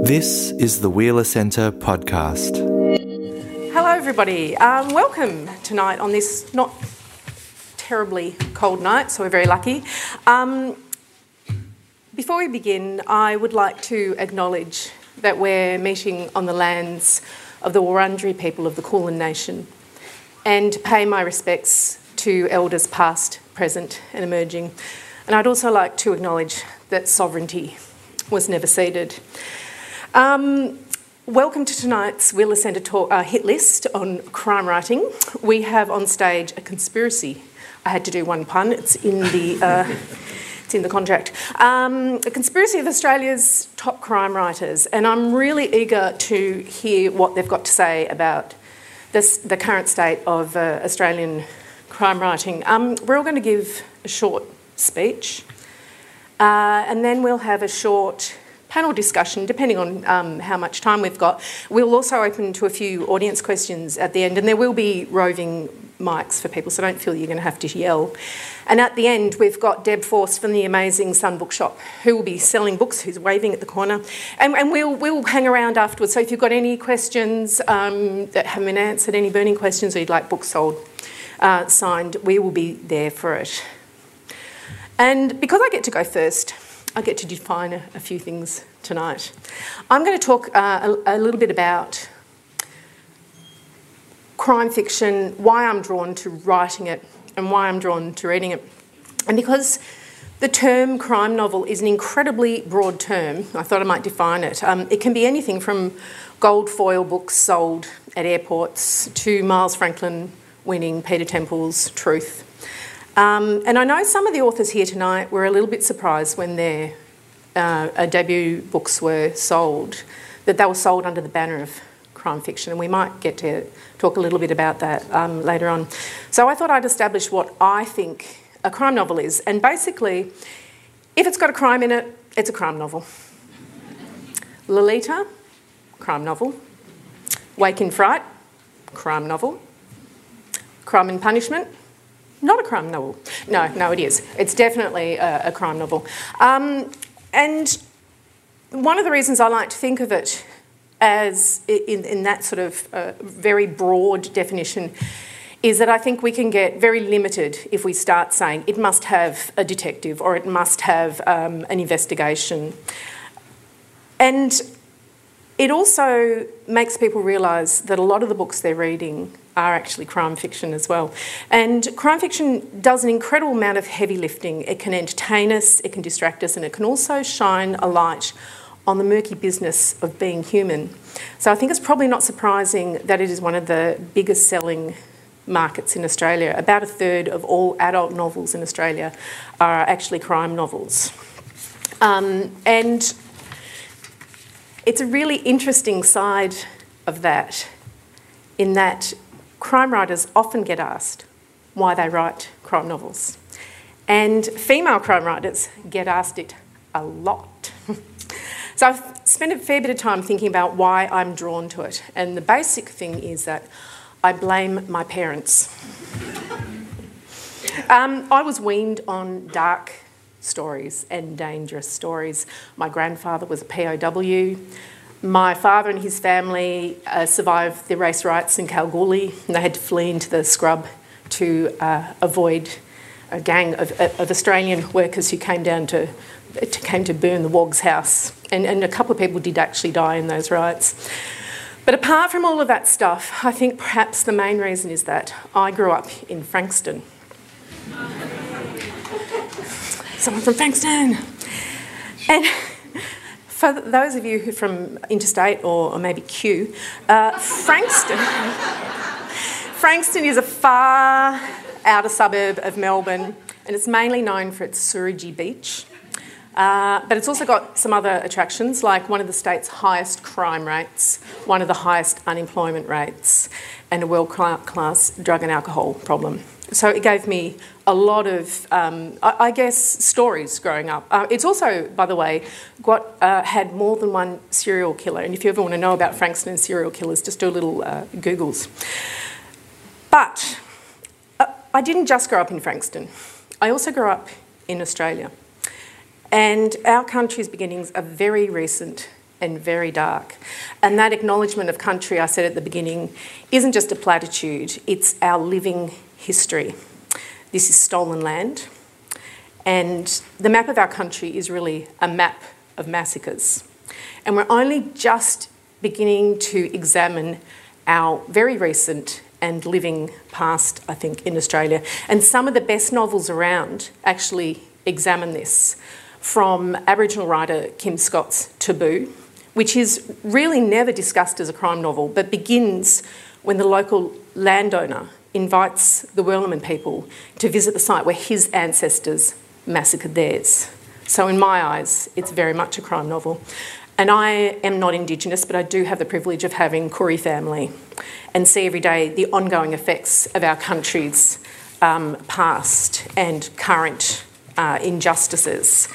This is the Wheeler Centre podcast. Hello everybody, welcome tonight on this not terribly cold night, so we're very lucky. Before we begin, I would like to acknowledge that we're meeting on the lands of the Wurundjeri people of the Kulin Nation and pay my respects to elders past, present and emerging. And I'd also like to acknowledge that sovereignty was never ceded. Welcome to tonight's Wheeler Centre hit list on crime writing. We have on stage a conspiracy. I had to do one pun. It's in the contract. A conspiracy of Australia's top crime writers, and I'm really eager to hear what they've got to say about the current state of Australian crime writing. We're all going to give a short speech, and then we'll have a short panel discussion, depending on how much time we've got. We'll also open to a few audience questions at the end, and there will be roving mics for people, so don't feel you're going to have to yell. And at the end, we've got Deb Force from the amazing Sun Bookshop, who will be selling books, who's waving at the corner. And we'll hang around afterwards, so if you've got any questions that haven't been answered, any burning questions, or you'd like books sold, signed, we will be there for it. And because I get to go first, I get to define a few things tonight. I'm going to talk a little bit about crime fiction, why I'm drawn to writing it and why I'm drawn to reading it. And because the term crime novel is an incredibly broad term, I thought I might define it. It can be anything from gold foil books sold at airports to Miles Franklin winning Peter Temple's Truth. And I know some of the authors here tonight were a little bit surprised when their debut books were sold, that they were sold under the banner of crime fiction, and we might get to talk a little bit about that later on. So I thought I'd establish what I think a crime novel is, and basically, if it's got a crime in it, it's a crime novel. Lolita, crime novel. Wake in Fright, crime novel. Crime and Punishment, not a crime novel. No, it is. It's definitely a crime novel. And one of the reasons I like to think of it as in that sort of very broad definition is that I think we can get very limited if we start saying it must have a detective or it must have an investigation. And it also makes people realise that a lot of the books they're reading are actually crime fiction as well. And crime fiction does an incredible amount of heavy lifting. It can entertain us, it can distract us, and it can also shine a light on the murky business of being human. So I think it's probably not surprising that it is one of the biggest selling markets in Australia. About a third of all adult novels in Australia are actually crime novels. And it's a really interesting side of that, in that crime writers often get asked why they write crime novels. And female crime writers get asked it a lot. So I've spent a fair bit of time thinking about why I'm drawn to it. And the basic thing is that I blame my parents. I was weaned on dark stories and dangerous stories. My grandfather was a POW. My father and his family survived the race riots in Kalgoorlie, and they had to flee into the scrub to avoid a gang of Australian workers who came to burn the Wogs house. And a couple of people did actually die in those riots. But apart from all of that stuff, I think perhaps the main reason is that I grew up in Frankston. Someone from Frankston. And for those of you who are from interstate or maybe Kew, Frankston is a far outer suburb of Melbourne, and it's mainly known for its Surigi Beach. But it's also got some other attractions, like one of the state's highest crime rates, one of the highest unemployment rates, and a world-class drug and alcohol problem. So it gave me a lot of, I guess, stories growing up. It's also, by the way, had more than one serial killer. And if you ever want to know about Frankston and serial killers, just do a little Googles. But I didn't just grow up in Frankston. I also grew up in Australia. And our country's beginnings are very recent and very dark. And that acknowledgement of country, I said at the beginning, isn't just a platitude, it's our living history. This is stolen land. And the map of our country is really a map of massacres. And we're only just beginning to examine our very recent and living past, I think, in Australia. And some of the best novels around actually examine this, from Aboriginal writer Kim Scott's Taboo, which is really never discussed as a crime novel, but begins when the local landowner invites the Wirlaman people to visit the site where his ancestors massacred theirs. So in my eyes, it's very much a crime novel. And I am not Indigenous, but I do have the privilege of having Koori family and see every day the ongoing effects of our country's past and current injustices.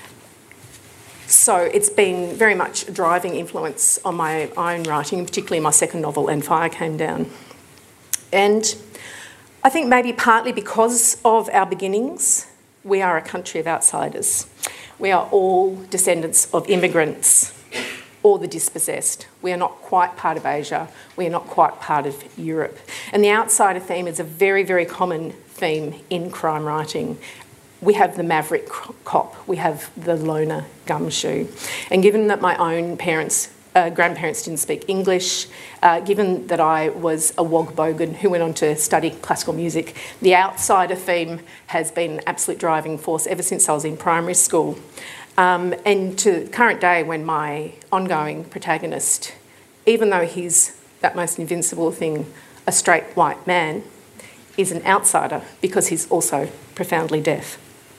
So it's been very much a driving influence on my own writing, and particularly my second novel, And Fire Came Down. And I think maybe partly because of our beginnings, we are a country of outsiders. We are all descendants of immigrants or the dispossessed. We are not quite part of Asia. We are not quite part of Europe. And the outsider theme is a very, very common theme in crime writing. We have the maverick cop. We have the loner gumshoe. And given that my own grandparents didn't speak English, given that I was a Wog Bogan who went on to study classical music, the outsider theme has been an absolute driving force ever since I was in primary school. And to current day, when my ongoing protagonist, even though he's that most invincible thing, a straight white man, is an outsider because he's also profoundly deaf.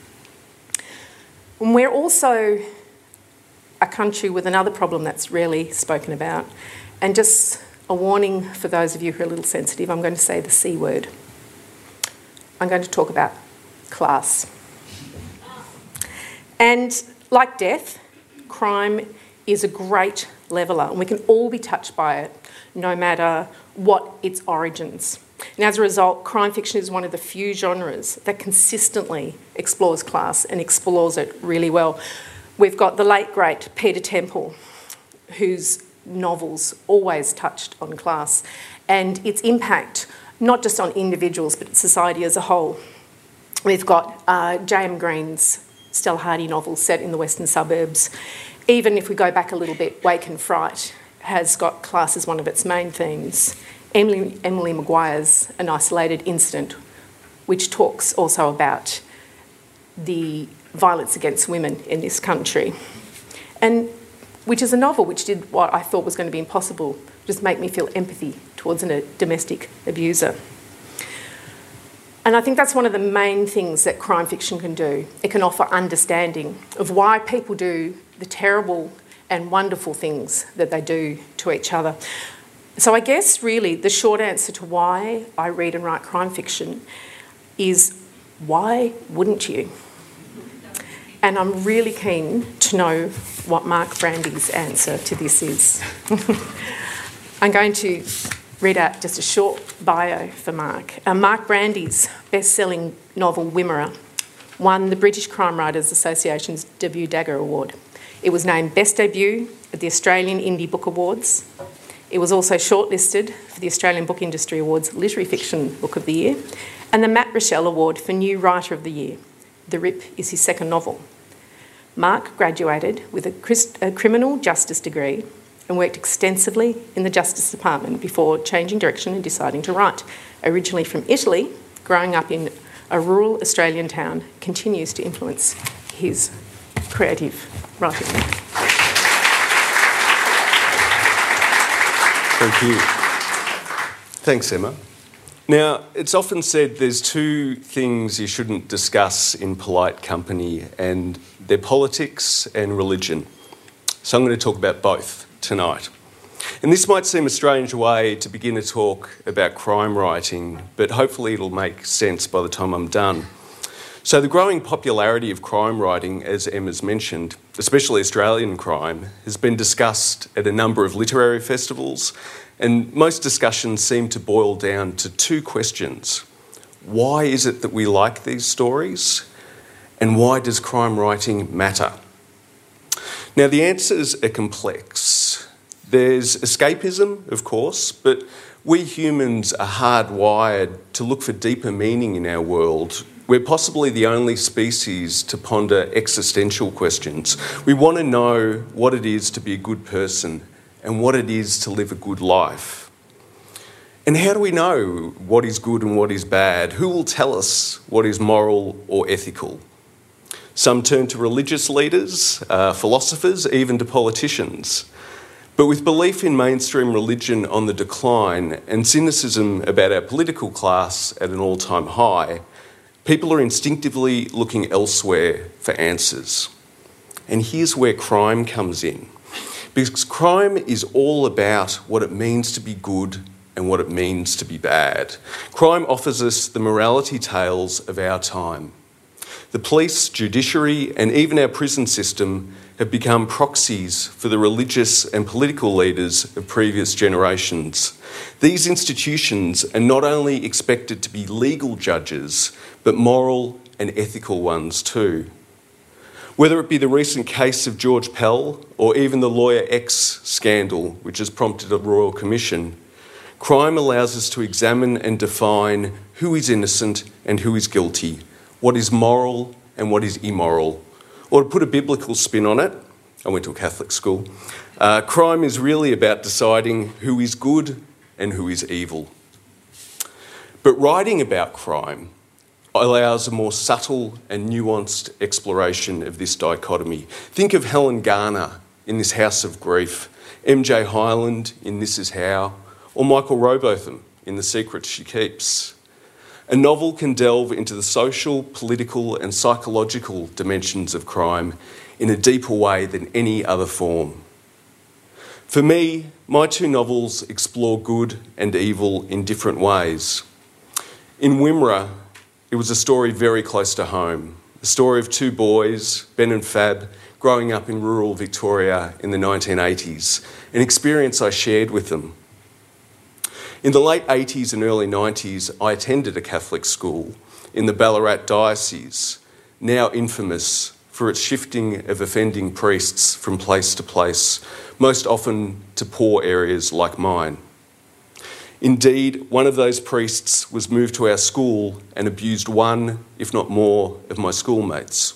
And we're also a country with another problem that's rarely spoken about. And just a warning for those of you who are a little sensitive, I'm going to say the C word. I'm going to talk about class. And like death, crime is a great leveller, and we can all be touched by it, no matter what its origins. And as a result, crime fiction is one of the few genres that consistently explores class and explores it really well. We've got the late, great Peter Temple, whose novels always touched on class and its impact, not just on individuals, but society as a whole. We've got J.M. Green's Stella Hardy novel set in the western suburbs. Even if we go back a little bit, Wake and Fright has got class as one of its main themes. Emily Maguire's An Isolated Incident, which talks also about the violence against women in this country, and which is a novel which did what I thought was going to be impossible, just make me feel empathy towards a domestic abuser. And I think that's one of the main things that crime fiction can do. It can offer understanding of why people do the terrible and wonderful things that they do to each other. So I guess really the short answer to why I read and write crime fiction is, why wouldn't you? And I'm really keen to know what Mark Brandy's answer to this is. I'm going to read out just a short bio for Mark. Mark Brandy's best-selling novel Wimmera won the British Crime Writers Association's Debut Dagger Award. It was named Best Debut at the Australian Indie Book Awards. It was also shortlisted for the Australian Book Industry Awards Literary Fiction Book of the Year and the Matt Rochelle Award for New Writer of the Year. The Rip is his second novel. Mark graduated with a criminal justice degree and worked extensively in the Justice Department before changing direction and deciding to write. Originally from Italy, growing up in a rural Australian town continues to influence his creative writing. Thank you. Thanks, Emma. Now, it's often said there's two things you shouldn't discuss in polite company, and they're politics and religion. So I'm going to talk about both tonight. And this might seem a strange way to begin a talk about crime writing, but hopefully it'll make sense by the time I'm done. So the growing popularity of crime writing, as Emma's mentioned, especially Australian crime, has been discussed at a number of literary festivals, and most discussions seem to boil down to two questions. Why is it that we like these stories? And why does crime writing matter? Now, the answers are complex. There's escapism, of course, but we humans are hardwired to look for deeper meaning in our world. We're possibly the only species to ponder existential questions. We want to know what it is to be a good person and what it is to live a good life. And how do we know what is good and what is bad? Who will tell us what is moral or ethical? Some turn to religious leaders, philosophers, even to politicians. But with belief in mainstream religion on the decline and cynicism about our political class at an all-time high, people are instinctively looking elsewhere for answers. And here's where crime comes in. Because crime is all about what it means to be good and what it means to be bad. Crime offers us the morality tales of our time. The police, judiciary, and even our prison system have become proxies for the religious and political leaders of previous generations. These institutions are not only expected to be legal judges, but moral and ethical ones too. Whether it be the recent case of George Pell or even the Lawyer X scandal, which has prompted a royal commission, crime allows us to examine and define who is innocent and who is guilty, what is moral and what is immoral. Or to put a biblical spin on it, I went to a Catholic school, crime is really about deciding who is good and who is evil. But writing about crime allows a more subtle and nuanced exploration of this dichotomy. Think of Helen Garner in This House of Grief, MJ Hyland in This Is How, or Michael Robotham in The Secrets She Keeps. A novel can delve into the social, political and psychological dimensions of crime in a deeper way than any other form. For me, my two novels explore good and evil in different ways. In Wimmera, it was a story very close to home, the story of two boys, Ben and Fab, growing up in rural Victoria in the 1980s, an experience I shared with them. In the late 80s and early 90s, I attended a Catholic school in the Ballarat Diocese, now infamous for its shifting of offending priests from place to place, most often to poor areas like mine. Indeed, one of those priests was moved to our school and abused one, if not more, of my schoolmates.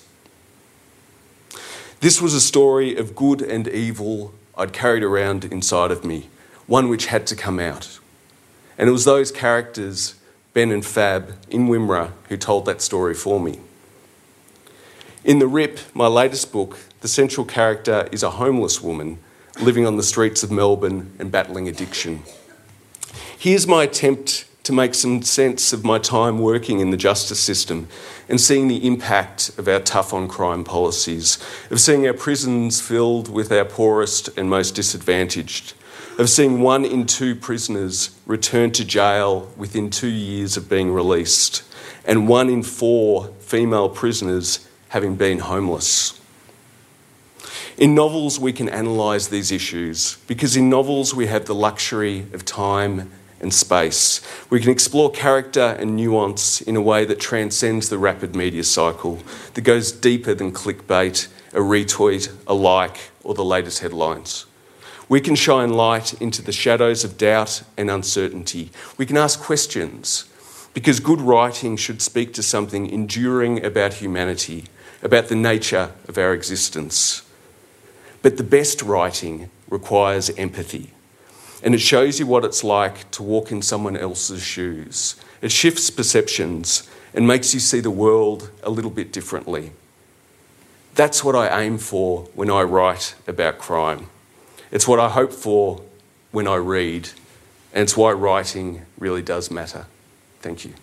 This was a story of good and evil I'd carried around inside of me, one which had to come out. And it was those characters, Ben and Fab, in Wimmera, who told that story for me. In The Rip, my latest book, the central character is a homeless woman living on the streets of Melbourne and battling addiction. Here's my attempt to make some sense of my time working in the justice system and seeing the impact of our tough-on-crime policies, of seeing our prisons filled with our poorest and most disadvantaged, of seeing 1 in 2 prisoners return to jail within 2 years of being released, and 1 in 4 female prisoners having been homeless. In novels, we can analyse these issues because in novels we have the luxury of time and space. We can explore character and nuance in a way that transcends the rapid media cycle, that goes deeper than clickbait, a retweet, a like, or the latest headlines. We can shine light into the shadows of doubt and uncertainty. We can ask questions, because good writing should speak to something enduring about humanity, about the nature of our existence. But the best writing requires empathy, and it shows you what it's like to walk in someone else's shoes. It shifts perceptions and makes you see the world a little bit differently. That's what I aim for when I write about crime. It's what I hope for when I read, and it's why writing really does matter. Thank you.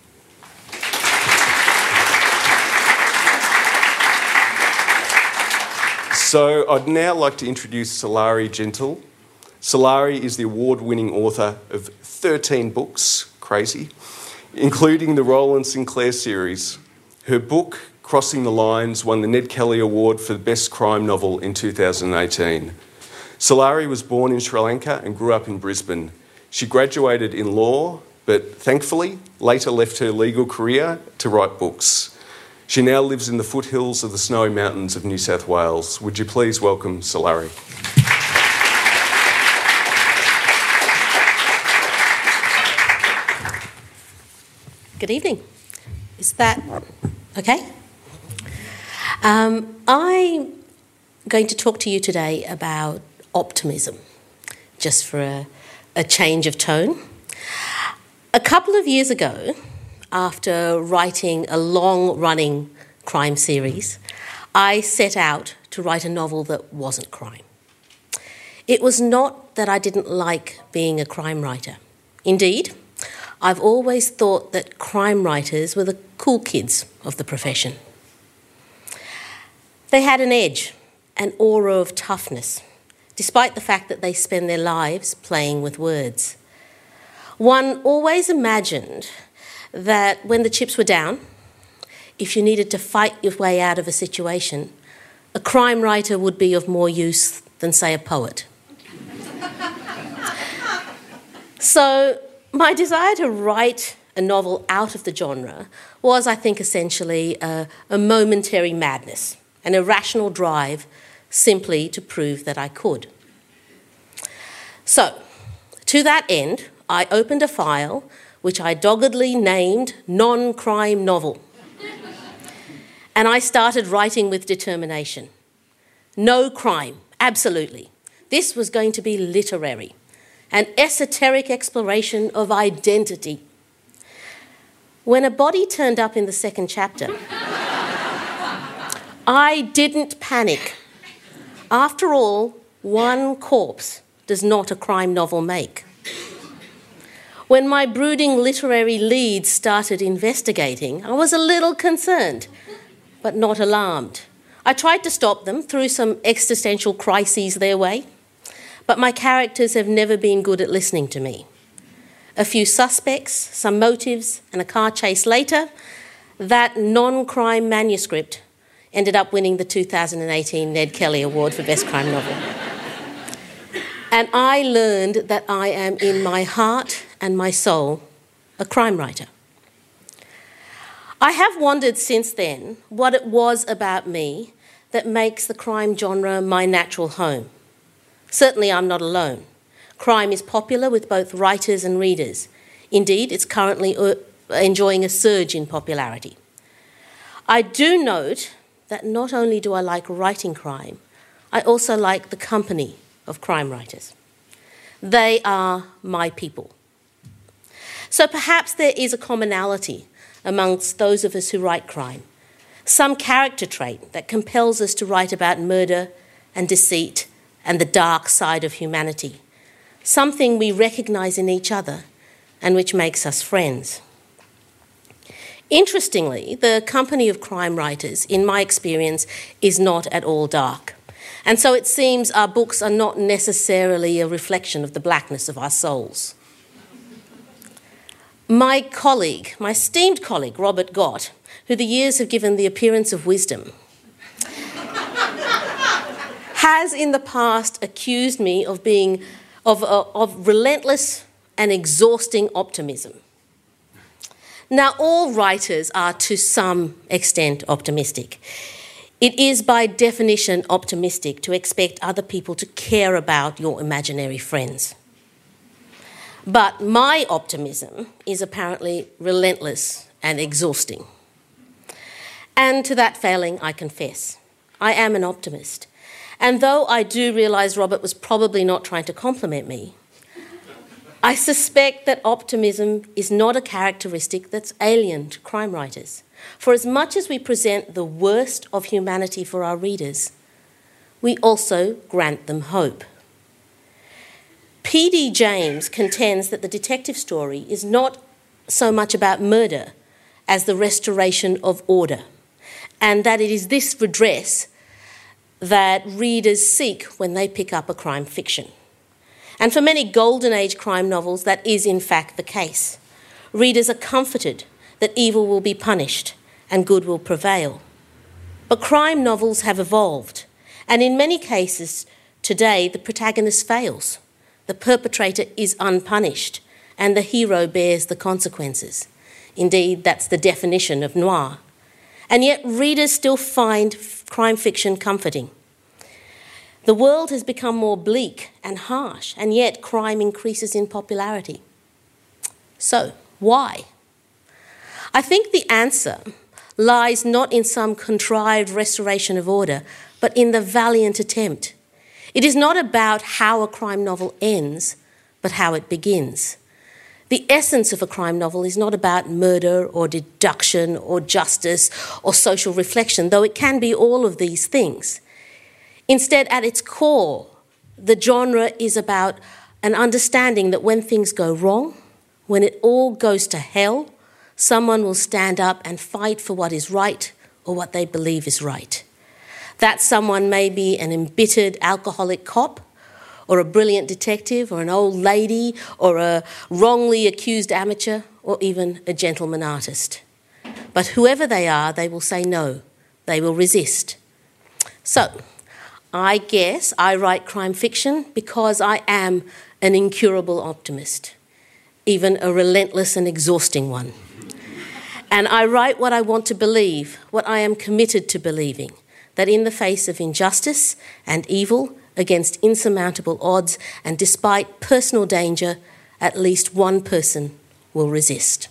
So I'd now like to introduce Sulari Gentle. Sulari is the award-winning author of 13 books, crazy, including the Roland Sinclair series. Her book, Crossing the Lines, won the Ned Kelly Award for the Best Crime Novel in 2018. Sulari was born in Sri Lanka and grew up in Brisbane. She graduated in law, but thankfully later left her legal career to write books. She now lives in the foothills of the Snowy Mountains of New South Wales. Would you please welcome Sulari? Good evening. Is that okay? I'm going to talk to you today about optimism, just for a change of tone. A couple of years ago, after writing a long-running crime series, I set out to write a novel that wasn't crime. It was not that I didn't like being a crime writer. Indeed, I've always thought that crime writers were the cool kids of the profession. They had an edge, an aura of toughness, despite the fact that they spend their lives playing with words. One always imagined that when the chips were down, if you needed to fight your way out of a situation, a crime writer would be of more use than, say, a poet. So my desire to write a novel out of the genre was, I think, essentially a momentary madness, an irrational drive simply to prove that I could. So, to that end, I opened a file which I doggedly named Non-Crime Novel. And I started writing with determination. No crime, absolutely. This was going to be literary, an esoteric exploration of identity. When a body turned up in the second chapter, I didn't panic. After all, one corpse does not a crime novel make. When my brooding literary leads started investigating, I was a little concerned, but not alarmed. I tried to stop them, threw some existential crises their way, but my characters have never been good at listening to me. A few suspects, some motives, and a car chase later, that non-crime manuscript ended up winning the 2018 Ned Kelly Award for Best Crime Novel. And I learned that I am in my heart and my soul a crime writer. I have wondered since then what it was about me that makes the crime genre my natural home. Certainly I'm not alone. Crime is popular with both writers and readers. Indeed, it's currently enjoying a surge in popularity. I do note that not only do I like writing crime, I also like the company of crime writers. They are my people. So perhaps there is a commonality amongst those of us who write crime, some character trait that compels us to write about murder and deceit and the dark side of humanity, something we recognise in each other and which makes us friends. Interestingly, the company of crime writers, in my experience, is not at all dark. And so it seems our books are not necessarily a reflection of the blackness of our souls. My colleague, my esteemed colleague, Robert Gott, who the years have given the appearance of wisdom, has in the past accused me of being of relentless and exhausting optimism. Now, all writers are to some extent optimistic. It is by definition optimistic to expect other people to care about your imaginary friends. But my optimism is apparently relentless and exhausting. And to that failing, I confess, I am an optimist. And though I do realise Robert was probably not trying to compliment me, I suspect that optimism is not a characteristic that's alien to crime writers. For as much as we present the worst of humanity for our readers, we also grant them hope. P.D. James contends that the detective story is not so much about murder as the restoration of order, and that it is this redress that readers seek when they pick up a crime fiction. And for many Golden Age crime novels, that is in fact the case. Readers are comforted that evil will be punished and good will prevail. But crime novels have evolved, and in many cases today the protagonist fails. The perpetrator is unpunished, and the hero bears the consequences. Indeed, that's the definition of noir. And yet readers still find crime fiction comforting. The world has become more bleak and harsh, and yet crime increases in popularity. So, why? I think the answer lies not in some contrived restoration of order, but in the valiant attempt. It is not about how a crime novel ends, but how it begins. The essence of a crime novel is not about murder or deduction or justice or social reflection, though it can be all of these things. Instead, at its core, the genre is about an understanding that when things go wrong, when it all goes to hell, someone will stand up and fight for what is right or what they believe is right. That someone may be an embittered alcoholic cop, or a brilliant detective, or an old lady, or a wrongly accused amateur, or even a gentleman artist. But whoever they are, they will say no. They will resist. So, I guess I write crime fiction because I am an incurable optimist, even a relentless and exhausting one. And I write what I want to believe, what I am committed to believing, that in the face of injustice and evil, against insurmountable odds, and despite personal danger, at least one person will resist.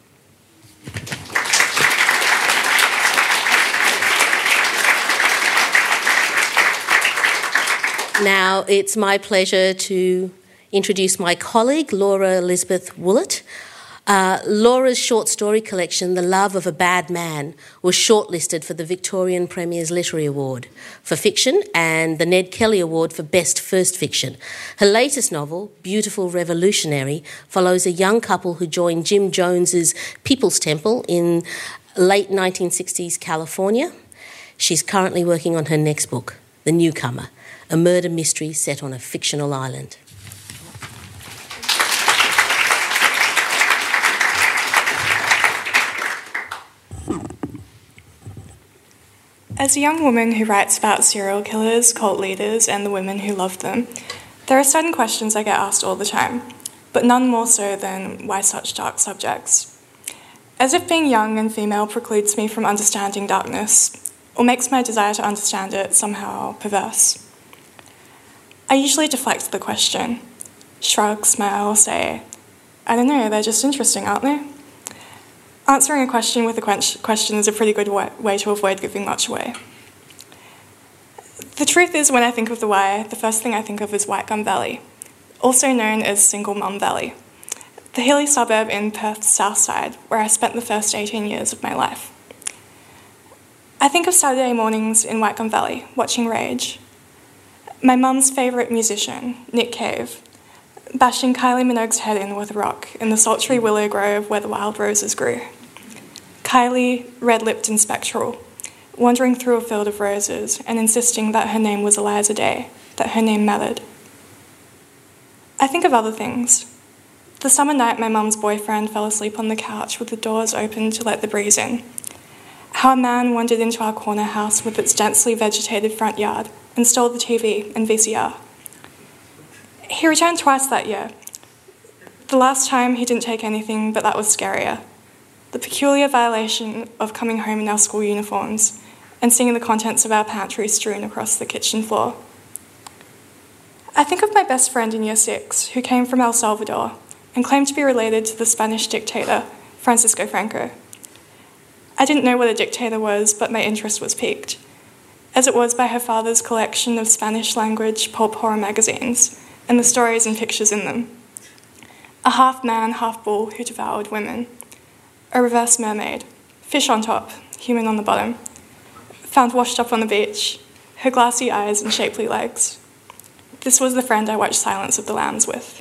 Now, it's my pleasure to introduce my colleague, Laura Elizabeth Woollett. Laura's short story collection, The Love of a Bad Man, was shortlisted for the Victorian Premier's Literary Award for fiction and the Ned Kelly Award for Best First Fiction. Her latest novel, Beautiful Revolutionary, follows a young couple who joined Jim Jones's People's Temple in late 1960s California. She's currently working on her next book, The Newcomer, a murder mystery set on a fictional island. As a young woman who writes about serial killers, cult leaders, and the women who love them, there are certain questions I get asked all the time, but none more so than why such dark subjects. As if being young and female precludes me from understanding darkness, or makes my desire to understand it somehow perverse. I usually deflect the question, shrug, smile, or say, I don't know, they're just interesting, aren't they? Answering a question with a question is a pretty good way to avoid giving much away. The truth is, when I think of the why, the first thing I think of is White Gum Valley, also known as Single Mum Valley, the hilly suburb in Perth's south side, where I spent the first 18 years of my life. I think of Saturday mornings in White Gum Valley, watching Rage. My mum's favourite musician, Nick Cave, bashing Kylie Minogue's head in with a rock in the sultry willow grove where the wild roses grew. Kylie, red-lipped and spectral, wandering through a field of roses and insisting that her name was Eliza Day, that her name mattered. I think of other things. The summer night my mum's boyfriend fell asleep on the couch with the doors open to let the breeze in. How a man wandered into our corner house with its densely vegetated front yard and stole the TV and VCR. He returned twice that year. The last time he didn't take anything, but that was scarier. The peculiar violation of coming home in our school uniforms and seeing the contents of our pantry strewn across the kitchen floor. I think of my best friend in Year 6, who came from El Salvador and claimed to be related to the Spanish dictator, Francisco Franco. I didn't know what a dictator was, but my interest was piqued, as it was by her father's collection of Spanish-language pulp horror magazines and the stories and pictures in them. A half-man, half-bull who devoured women. A reverse mermaid, fish on top, human on the bottom, found washed up on the beach, her glassy eyes and shapely legs. This was the friend I watched Silence of the Lambs with.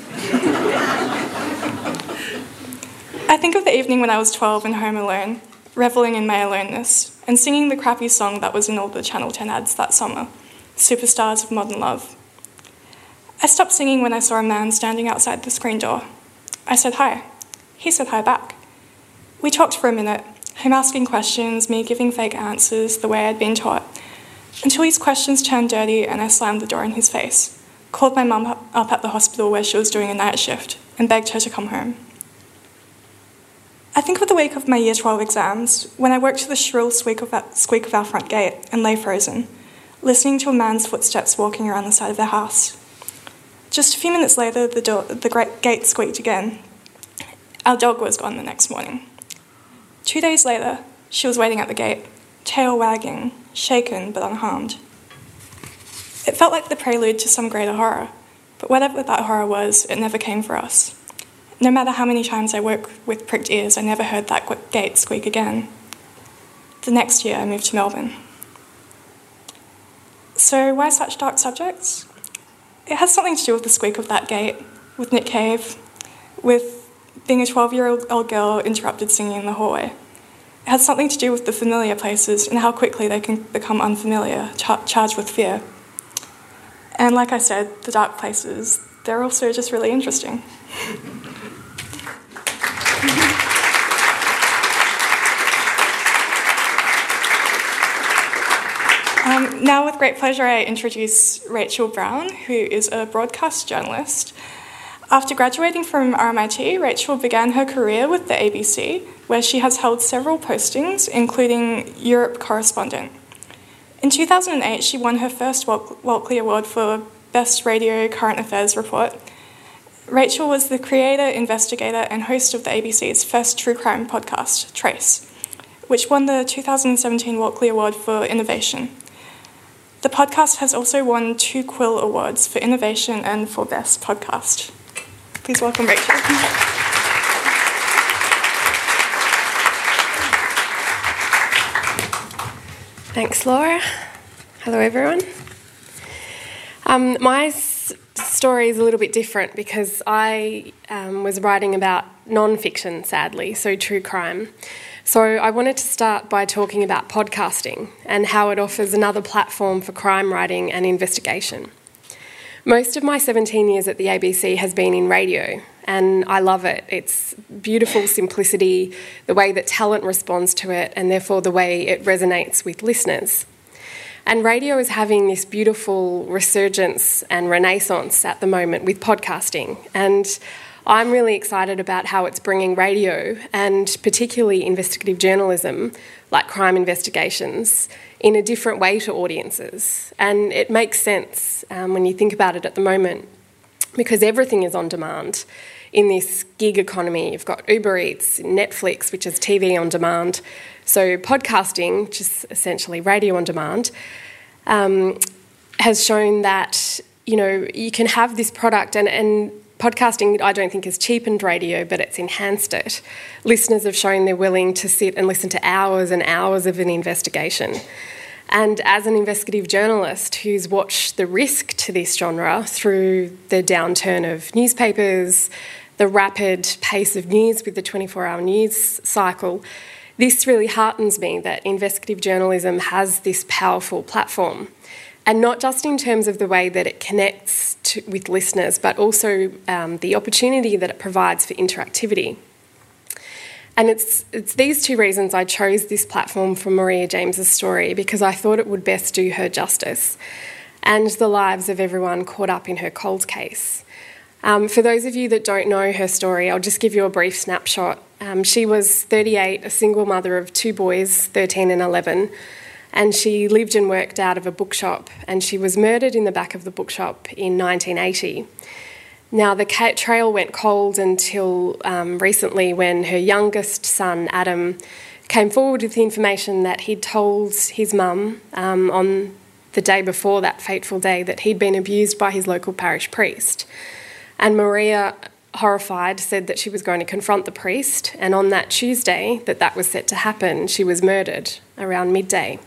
I think of the evening when I was 12 and home alone, revelling in my aloneness, and singing the crappy song that was in all the Channel 10 ads that summer, Superstars of Modern Love. I stopped singing when I saw a man standing outside the screen door. I said hi. He said hi back. We talked for a minute, him asking questions, me giving fake answers the way I'd been taught, until his questions turned dirty and I slammed the door in his face, called my mum up at the hospital where she was doing a night shift, and begged her to come home. I think of the week of my Year 12 exams, when I woke to the shrill squeak of our front gate and lay frozen, listening to a man's footsteps walking around the side of their house. Just a few minutes later, the gate squeaked again. Our dog was gone the next morning. 2 days later, she was waiting at the gate, tail wagging, shaken but unharmed. It felt like the prelude to some greater horror, but whatever that horror was, it never came for us. No matter how many times I woke with pricked ears, I never heard that gate squeak again. The next year, I moved to Melbourne. So why such dark subjects? It has something to do with the squeak of that gate, with Nick Cave, with being a 12-year-old girl interrupted singing in the hallway. It has something to do with the familiar places and how quickly they can become unfamiliar, charged with fear. And like I said, the dark places, they're also just really interesting. Now, with great pleasure, I introduce Rachel Brown, who is a broadcast journalist. After graduating from RMIT, Rachel began her career with the ABC, where she has held several postings, including Europe correspondent. In 2008, she won her first Walkley Award for Best Radio Current Affairs Report. Rachel was the creator, investigator, and host of the ABC's first true crime podcast, Trace, which won the 2017 Walkley Award for Innovation. The podcast has also won 2 Quill Awards for Innovation and for Best Podcast. Please welcome Rachel. Thanks, Laura. Hello, everyone. My story is a little bit different because I was writing about non-fiction, sadly, so true crime. So I wanted to start by talking about podcasting and how it offers another platform for crime writing and investigation. Most of my 17 years at the ABC has been in radio, and I love it. It's beautiful simplicity, the way that talent responds to it, and therefore the way it resonates with listeners. And radio is having this beautiful resurgence and renaissance at the moment with podcasting. And I'm really excited about how it's bringing radio, and particularly investigative journalism, like crime investigations, in a different way to audiences. And it makes sense when you think about it at the moment, because everything is on demand. In this gig economy, you've got Uber Eats, Netflix, which is TV on demand. So podcasting, which is essentially radio on demand, has shown that, you can have this product, and podcasting, I don't think, has cheapened radio, but it's enhanced it. Listeners have shown they're willing to sit and listen to hours and hours of an investigation. And as an investigative journalist who's watched the risk to this genre through the downturn of newspapers, the rapid pace of news with the 24-hour news cycle, this really heartens me that investigative journalism has this powerful platform. And not just in terms of the way that it connects with listeners, but also the opportunity that it provides for interactivity. And it's these 2 reasons I chose this platform for Maria James's story, because I thought it would best do her justice and the lives of everyone caught up in her cold case. For those of you that don't know her story, I'll just give you a brief snapshot. She was 38, a single mother of 2 boys, 13 and 11, and she lived and worked out of a bookshop, and she was murdered in the back of the bookshop in 1980. Now, the trail went cold until recently, when her youngest son, Adam, came forward with the information that he'd told his mum on the day before that fateful day that he'd been abused by his local parish priest. And Maria, horrified, said that she was going to confront the priest, and on that Tuesday that was set to happen, she was murdered around midday.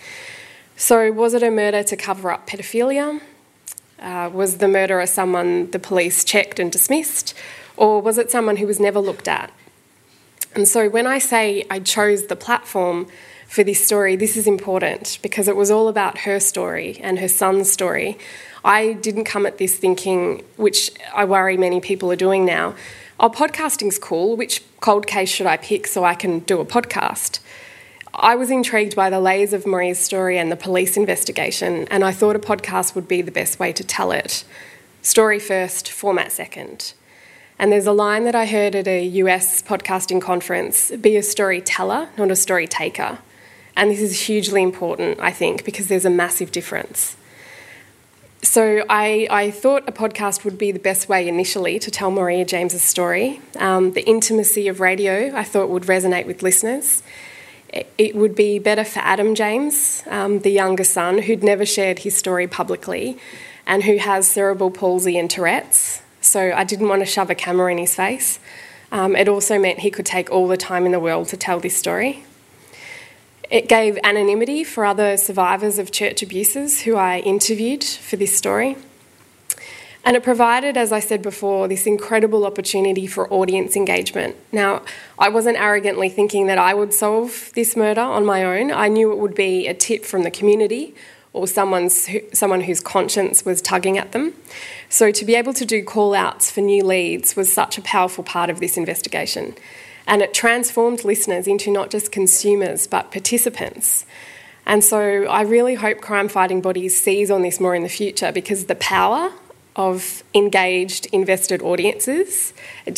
So was it a murder to cover up pedophilia? Was the murderer someone the police checked and dismissed? Or was it someone who was never looked at? And so when I say I chose the platform for this story, this is important because it was all about her story and her son's story. I didn't come at this thinking, which I worry many people are doing now, podcasting's cool, which cold case should I pick so I can do a podcast? I was intrigued by the layers of Maria's story and the police investigation, and I thought a podcast would be the best way to tell it. Story first, format second. And there's a line that I heard at a US podcasting conference: be a storyteller, not a story taker. And this is hugely important, I think, because there's a massive difference. So I thought a podcast would be the best way initially to tell Maria James's story. The intimacy of radio I thought would resonate with listeners. It would be better for Adam James, the younger son, who'd never shared his story publicly and who has cerebral palsy and Tourette's. So I didn't want to shove a camera in his face. It also meant he could take all the time in the world to tell this story. It gave anonymity for other survivors of church abuses who I interviewed for this story. And it provided, as I said before, this incredible opportunity for audience engagement. Now, I wasn't arrogantly thinking that I would solve this murder on my own. I knew it would be a tip from the community or someone whose conscience was tugging at them. So to be able to do call-outs for new leads was such a powerful part of this investigation. And it transformed listeners into not just consumers, but participants. And so I really hope crime-fighting bodies seize on this more in the future, because the power of engaged, invested audiences,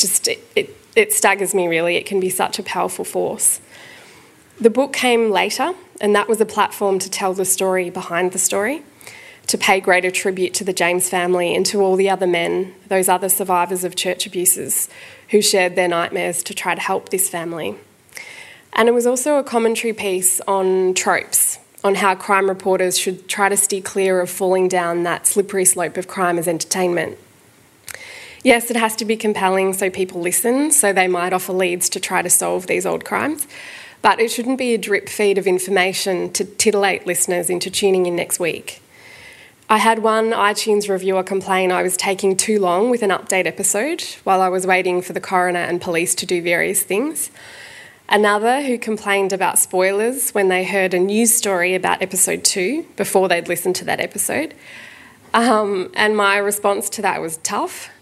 it staggers me really. It can be such a powerful force. The book came later, and that was a platform to tell the story behind the story, to pay greater tribute to the James family and to all the other men, those other survivors of church abuses who shared their nightmares to try to help this family. And it was also a commentary piece on tropes, on how crime reporters should try to steer clear of falling down that slippery slope of crime as entertainment. Yes, it has to be compelling so people listen, so they might offer leads to try to solve these old crimes, but it shouldn't be a drip feed of information to titillate listeners into tuning in next week. I had one iTunes reviewer complain I was taking too long with an update episode while I was waiting for the coroner and police to do various things. Another who complained about spoilers when they heard a news story about episode 2 before they'd listened to that episode. And my response to that was tough.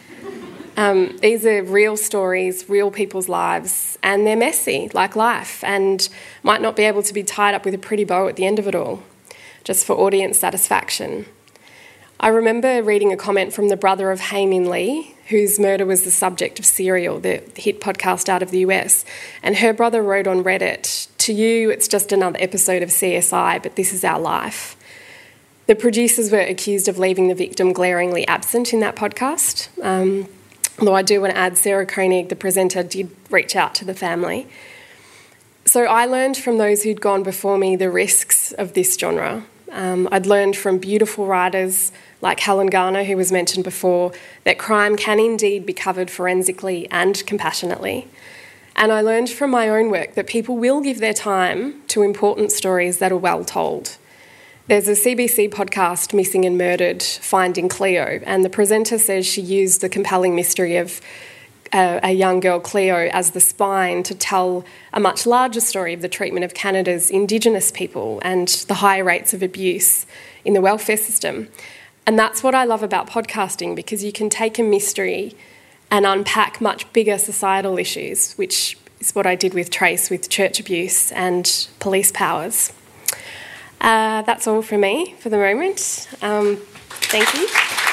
These are real stories, real people's lives, and they're messy, like life, and might not be able to be tied up with a pretty bow at the end of it all, just for audience satisfaction. I remember reading a comment from the brother of Hae Min Lee, whose murder was the subject of Serial, the hit podcast out of the US, and her brother wrote on Reddit, "To you, it's just another episode of CSI, but this is our life." The producers were accused of leaving the victim glaringly absent in that podcast, though I do want to add Sarah Koenig, the presenter, did reach out to the family. So I learned from those who'd gone before me the risks of this genre. I'd learned from beautiful writers like Helen Garner, who was mentioned before, that crime can indeed be covered forensically and compassionately. And I learned from my own work that people will give their time to important stories that are well told. There's a CBC podcast, Missing and Murdered, Finding Cleo, and the presenter says she used the compelling mystery of a young girl, Cleo, as the spine to tell a much larger story of the treatment of Canada's Indigenous people and the high rates of abuse in the welfare system. And that's what I love about podcasting, because you can take a mystery and unpack much bigger societal issues, which is what I did with Trace, with church abuse and police powers. That's all from me for the moment. Thank you.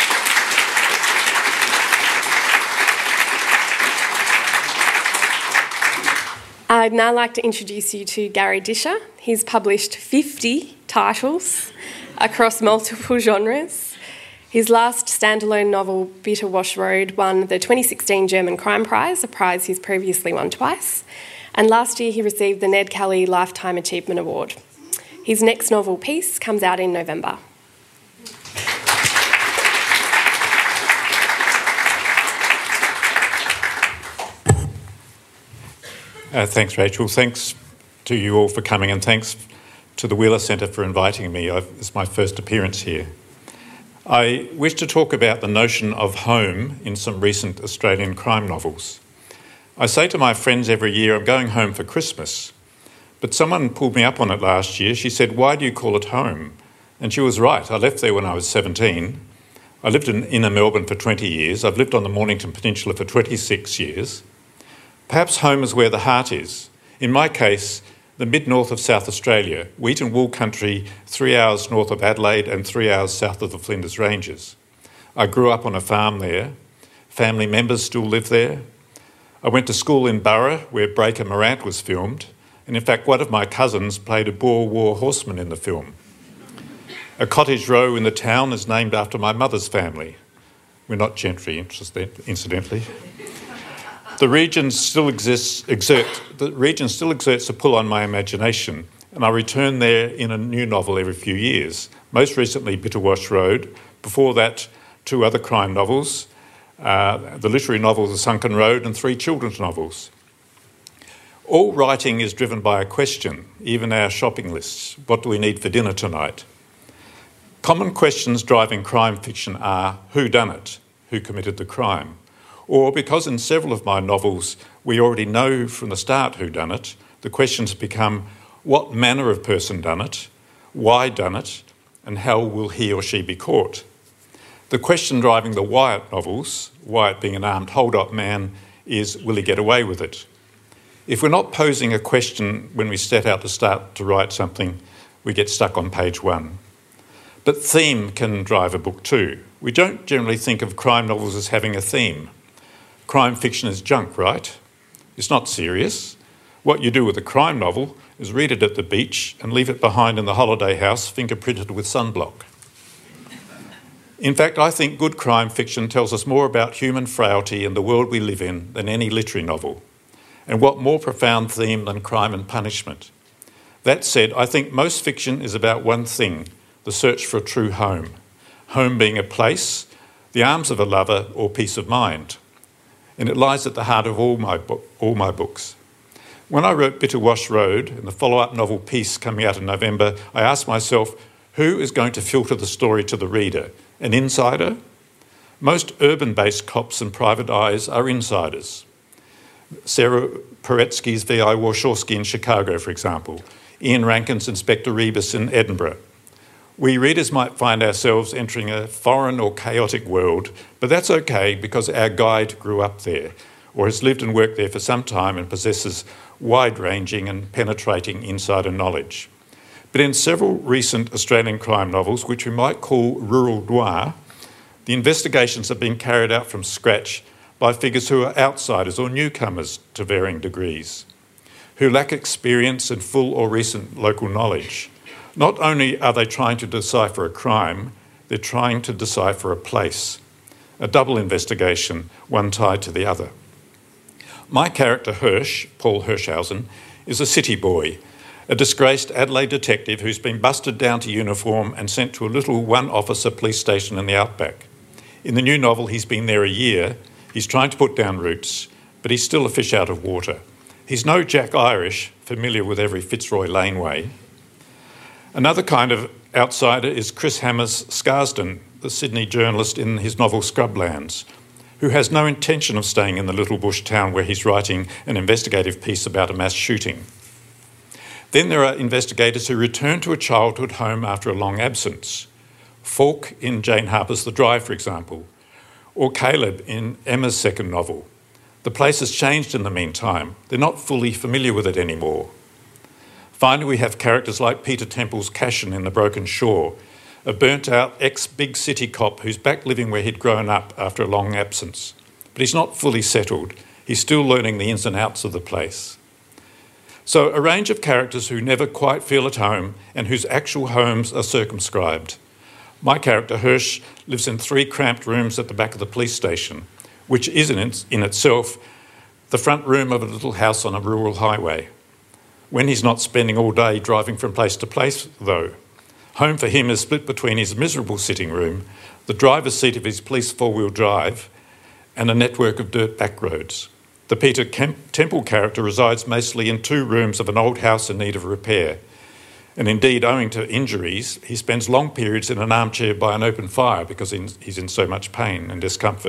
I'd now like to introduce you to Gary Disher. He's published 50 titles across multiple genres. His last standalone novel, Bitter Wash Road, won the 2016 German Crime Prize, a prize he's previously won twice. And last year he received the Ned Kelly Lifetime Achievement Award. His next novel, Peace, comes out in November. Thanks, Rachel. Thanks to you all for coming, and thanks to the Wheeler Centre for inviting me. It's my first appearance here. I wish to talk about the notion of home in some recent Australian crime novels. I say to my friends every year, I'm going home for Christmas. But someone pulled me up on it last year. She said, "Why do you call it home?" And she was right. I left there when I was 17. I lived in inner Melbourne for 20 years. I've lived on the Mornington Peninsula for 26 years. Perhaps home is where the heart is. In my case, the mid-north of South Australia, wheat and wool country 3 hours north of Adelaide and 3 hours south of the Flinders Ranges. I grew up on a farm there. Family members still live there. I went to school in Burra, where Breaker Morant was filmed, and in fact one of my cousins played a Boer War horseman in the film. A cottage row in the town is named after my mother's family. We're not gentry, incidentally. The region still exerts a pull on my imagination, and I return there in a new novel every few years. Most recently, Bitterwash Road. Before that, 2 other crime novels, the literary novel The Sunken Road, and 3 children's novels. All writing is driven by a question, even our shopping lists. What do we need for dinner tonight? Common questions driving crime fiction are who done it, who committed the crime, or because in several of my novels we already know from the start who done it, the questions become what manner of person done it, why done it, and how will he or she be caught. The question driving the Wyatt novels, Wyatt being an armed hold-up man, is will he get away with it? If we're not posing a question when we set out to write something, we get stuck on page 1. But theme can drive a book too. We don't generally think of crime novels as having a theme. Crime fiction is junk, right? It's not serious. What you do with a crime novel is read it at the beach and leave it behind in the holiday house, fingerprinted with sunblock. In fact, I think good crime fiction tells us more about human frailty and the world we live in than any literary novel. And what more profound theme than crime and punishment? That said, I think most fiction is about one thing, the search for a true home. Home being a place, the arms of a lover, or peace of mind. And it lies at the heart of all my books. When I wrote Bitterwash Road and the follow-up novel Peace coming out in November, I asked myself, who is going to filter the story to the reader? An insider? Most urban-based cops and private eyes are insiders. Sarah Paretsky's V.I. Warshawski in Chicago, for example. Ian Rankin's Inspector Rebus in Edinburgh. We readers might find ourselves entering a foreign or chaotic world, but that's okay because our guide grew up there or has lived and worked there for some time and possesses wide-ranging and penetrating insider knowledge. But in several recent Australian crime novels, which we might call rural noir, the investigations have been carried out from scratch by figures who are outsiders or newcomers to varying degrees, who lack experience and full or recent local knowledge. Not only are they trying to decipher a crime, they're trying to decipher a place. A double investigation, one tied to the other. My character Hirsch, Paul Hirschhausen, is a city boy, a disgraced Adelaide detective who's been busted down to uniform and sent to a little one-officer police station in the outback. In the new novel, he's been there a year. He's trying to put down roots, but he's still a fish out of water. He's no Jack Irish, familiar with every Fitzroy laneway. Another kind of outsider is Chris Hammer's Scarsden, the Sydney journalist in his novel Scrublands, who has no intention of staying in the little bush town where he's writing an investigative piece about a mass shooting. Then there are investigators who return to a childhood home after a long absence. Falk in Jane Harper's The Drive, for example, or Caleb in Emma's second novel. The place has changed in the meantime. They're not fully familiar with it anymore. Finally, we have characters like Peter Temple's Cashin in The Broken Shore, a burnt-out ex-big city cop who's back living where he'd grown up after a long absence. But he's not fully settled. He's still learning the ins and outs of the place. So a range of characters who never quite feel at home and whose actual homes are circumscribed. My character, Hirsch, lives in 3 cramped rooms at the back of the police station, which is in itself the front room of a little house on a rural highway. When he's not spending all day driving from place to place, though, home for him is split between his miserable sitting room, the driver's seat of his police 4-wheel drive, and a network of dirt back roads. The Peter Temple character resides mostly in 2 rooms of an old house in need of repair. And indeed, owing to injuries, he spends long periods in an armchair by an open fire because he's in so much pain and discomfort.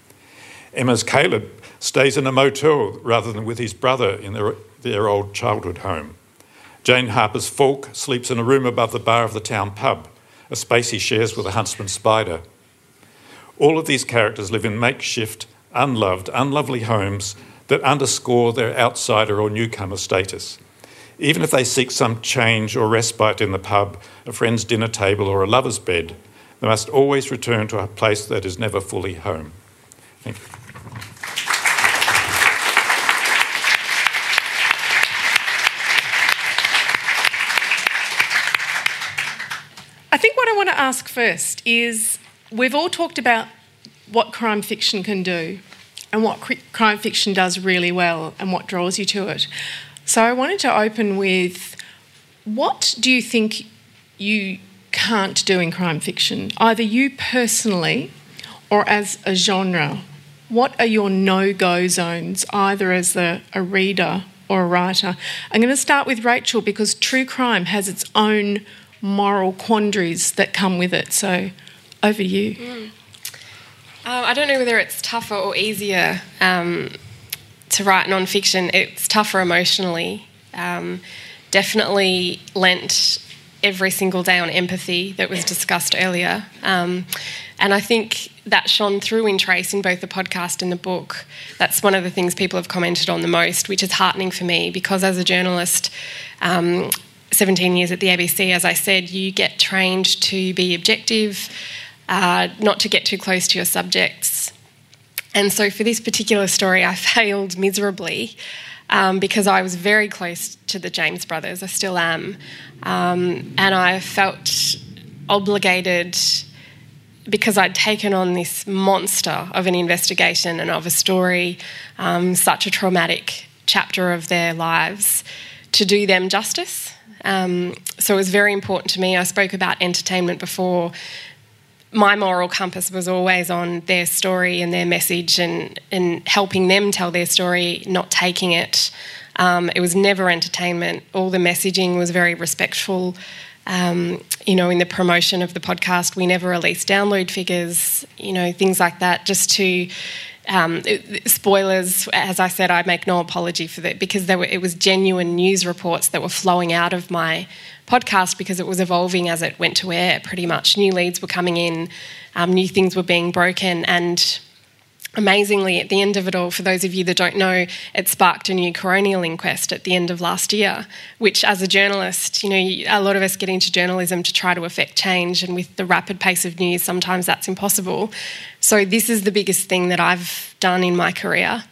Emma's Caleb stays in a motel rather than with his brother in their old childhood home. Jane Harper's Falk sleeps in a room above the bar of the town pub, a space he shares with a huntsman spider. All of these characters live in makeshift, unloved, unlovely homes that underscore their outsider or newcomer status. Even if they seek some change or respite in the pub, a friend's dinner table or a lover's bed, they must always return to a place that is never fully home. Thank you. I think what I want to ask first is, we've all talked about what crime fiction can do and what crime fiction does really well and what draws you to it. So I wanted to open with, what do you think you can't do in crime fiction, either you personally or as a genre? What are your no-go zones, either as a reader or a writer? I'm going to start with Rachel, because true crime has its own moral quandaries that come with it. So over to you. I don't know whether it's tougher or easier to write non-fiction. It's tougher emotionally. Definitely lent every single day on empathy that was discussed earlier. And I think that shone through in Trace in both the podcast and the book. That's one of the things people have commented on the most, which is heartening for me, because as a journalist, 17 years at the ABC, as I said, you get trained to be objective, not to get too close to your subjects. And so for this particular story, I failed miserably because I was very close to the James brothers. I still am. And I felt obligated, because I'd taken on this monster of an investigation and of a story, such a traumatic chapter of their lives, to do them justice. So it was very important to me. I spoke about entertainment before. My moral compass was always on their story and their message, and helping them tell their story, not taking it. It was never entertainment. All the messaging was very respectful. In the promotion of the podcast, we never released download figures, things like that, just to... spoilers, as I said, I make no apology for that, because it was genuine news reports that were flowing out of my podcast, because it was evolving as it went to air, pretty much. New leads were coming in, new things were being broken, and amazingly, at the end of it all, for those of you that don't know, it sparked a new coronial inquest at the end of last year, which, as a journalist, a lot of us get into journalism to try to affect change, and with the rapid pace of news, sometimes that's impossible. So this is the biggest thing that I've done in my career.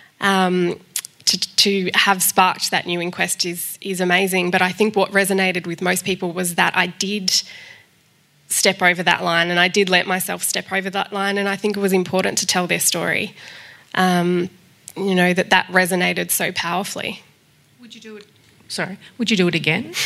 To have sparked that new inquest is amazing, but I think what resonated with most people was that I did step over that line, and I did let myself step over that line, and I think it was important to tell their story, that resonated so powerfully. Would you do it again?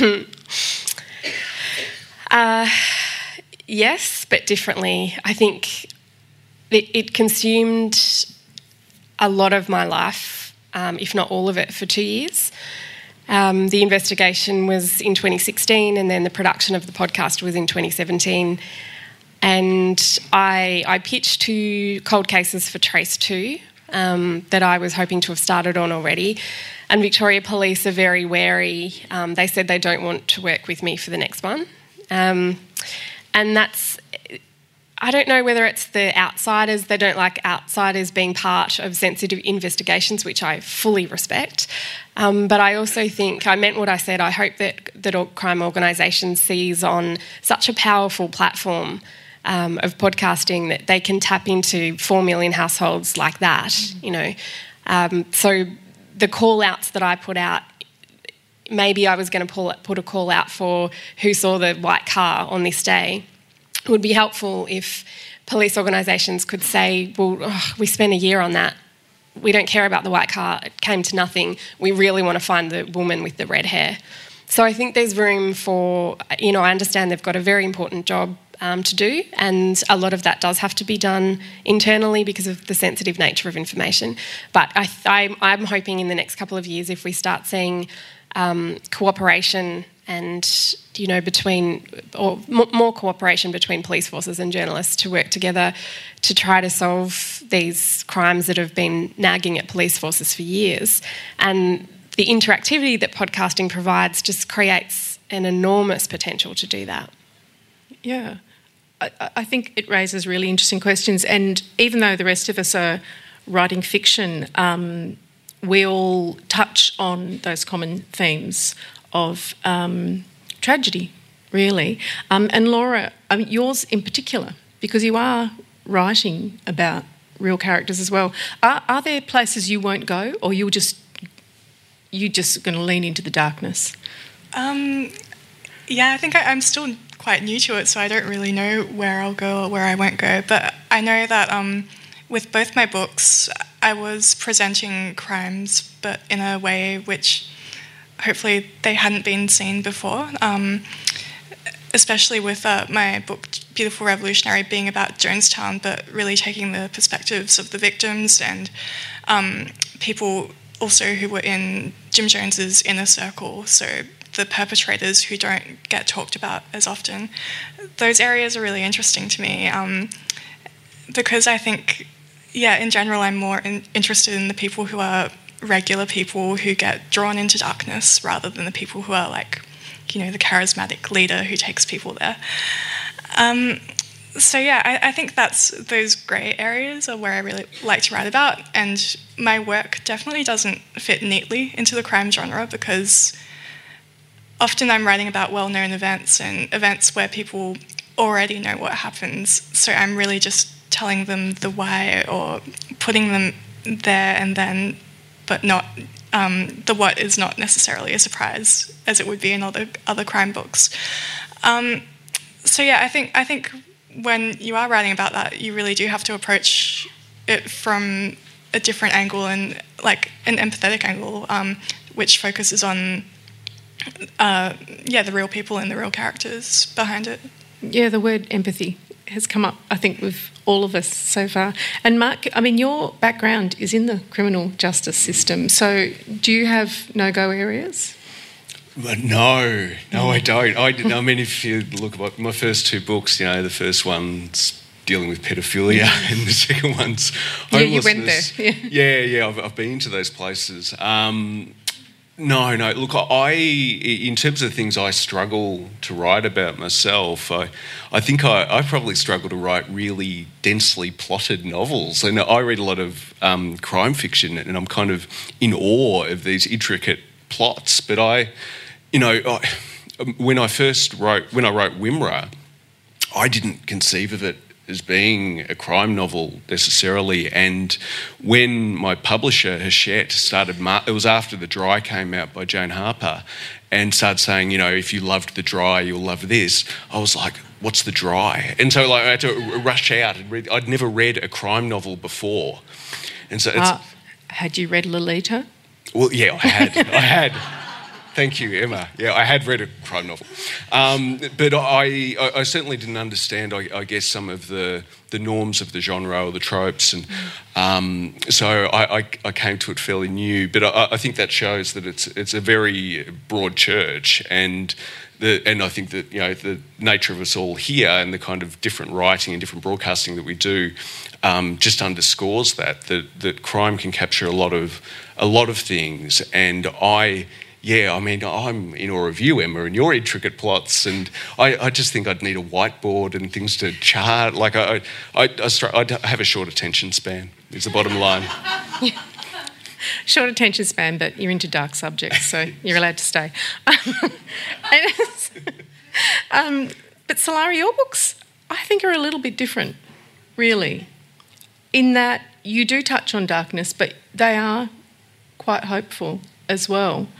Yes, but differently. I think it consumed a lot of my life, if not all of it, for 2 years. The investigation was in 2016, and then the production of the podcast was in 2017. And I pitched 2 cold cases for Trace 2 that I was hoping to have started on already. And Victoria Police are very wary. They said they don't want to work with me for the next one. And that's... I don't know whether it's the outsiders. They don't like outsiders being part of sensitive investigations, which I fully respect. But I also think, I meant what I said, I hope that all crime organisations seize on such a powerful platform of podcasting that they can tap into 4 million households like that, So the call-outs that I put out, maybe I was going to put a call-out for who saw the white car on this day. It would be helpful if police organisations could say, we spent a year on that. We don't care about the white car. It came to nothing. We really want to find the woman with the red hair. So I think there's room for, I understand they've got a very important job to do, and a lot of that does have to be done internally because of the sensitive nature of information. But I'm hoping in the next couple of years, if we start seeing cooperation and, more cooperation between police forces and journalists to work together to try to solve these crimes that have been nagging at police forces for years. And the interactivity that podcasting provides just creates an enormous potential to do that. Yeah. I think it raises really interesting questions, and even though the rest of us are writing fiction, we all touch on those common themes of tragedy, really. And Laura, yours in particular, because you are writing about real characters as well. Are there places you won't go, or you're just going to lean into the darkness? Yeah, I think I'm still quite quite new to it, so I don't really know where I'll go or where I won't go. But I know that with both my books, I was presenting crimes, but in a way which hopefully they hadn't been seen before. Especially with my book Beautiful Revolutionary being about Jonestown, but really taking the perspectives of the victims and people also who were in Jim Jones's inner circle, so the perpetrators who don't get talked about as often. Those areas are really interesting to me because I think, in general, I'm more interested in the people who are regular people who get drawn into darkness rather than the people who are like, the charismatic leader who takes people there. I think that's those grey areas are where I really like to write about, and my work definitely doesn't fit neatly into the crime genre because often I'm writing about well-known events and events where people already know what happens, so I'm really just telling them the why or putting them there and then, but not the what is not necessarily a surprise as it would be in other crime books. I think when you are writing about that, you really do have to approach it from a different angle and like an empathetic angle, which focuses on the real people and the real characters behind it. Yeah, the word empathy has come up, I think, with all of us so far. And Mark, I mean, your background is in the criminal justice system, so do you have no-go areas? No, I don't. I mean, if you look at my first two books, the first one's dealing with pedophilia and the second one's homelessness. Yeah, you went there. Yeah, I've been to those places. No. Look, in terms of things I struggle to write about myself, I think I probably struggle to write really densely plotted novels. And I read a lot of crime fiction, and I'm kind of in awe of these intricate plots. But when I wrote Wimmera, I didn't conceive of it as being a crime novel necessarily, and when my publisher Hachette started, it was after The Dry came out by Joan Harper, and started saying, if you loved The Dry, you'll love this. I was like, what's The Dry? And so I had to rush out and read. I'd never read a crime novel before, and so had you read Lolita? Well, yeah, I had. Thank you, Emma. Yeah, I had read a crime novel. But I certainly didn't understand, I guess, some of the norms of the genre or the tropes. And so I came to it fairly new. But I think that shows that it's a very broad church. And I think that, the nature of us all here and the kind of different writing and different broadcasting that we do just underscores that crime can capture a lot of things. And I'm in awe of you, Emma, and your intricate plots, and I just think I'd need a whiteboard and things to chart. Like I have a short attention span, is the bottom line. Short attention span, but you're into dark subjects, so you're allowed to stay. But Sulari, your books, I think, are a little bit different, really, in that you do touch on darkness, but they are quite hopeful as well.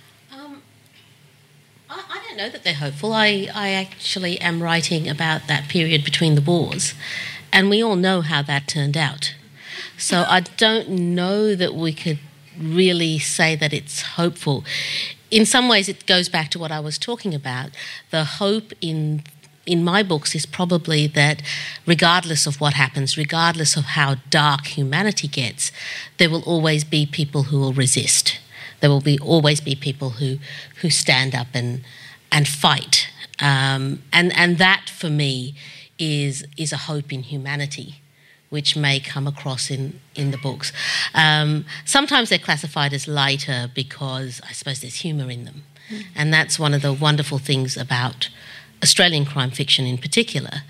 I don't know that they're hopeful. I actually am writing about that period between the wars, and we all know how that turned out. So I don't know that we could really say that it's hopeful. In some ways, it goes back to what I was talking about. The hope in my books is probably that regardless of what happens, regardless of how dark humanity gets, there will always be people who will resist. There will always be people who stand up and fight, and that for me is a hope in humanity, which may come across in the books. Sometimes they're classified as lighter because I suppose there's humour in them, and that's one of the wonderful things about Australian crime fiction in particular.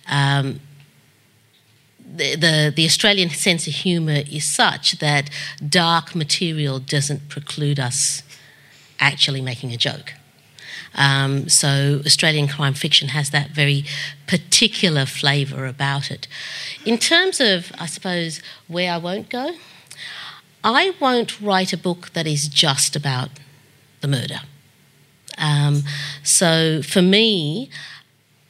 The Australian sense of humour is such that dark material doesn't preclude us actually making a joke. So Australian crime fiction has that very particular flavour about it. In terms of, I suppose, where I won't go, I won't write a book that is just about the murder. So for me,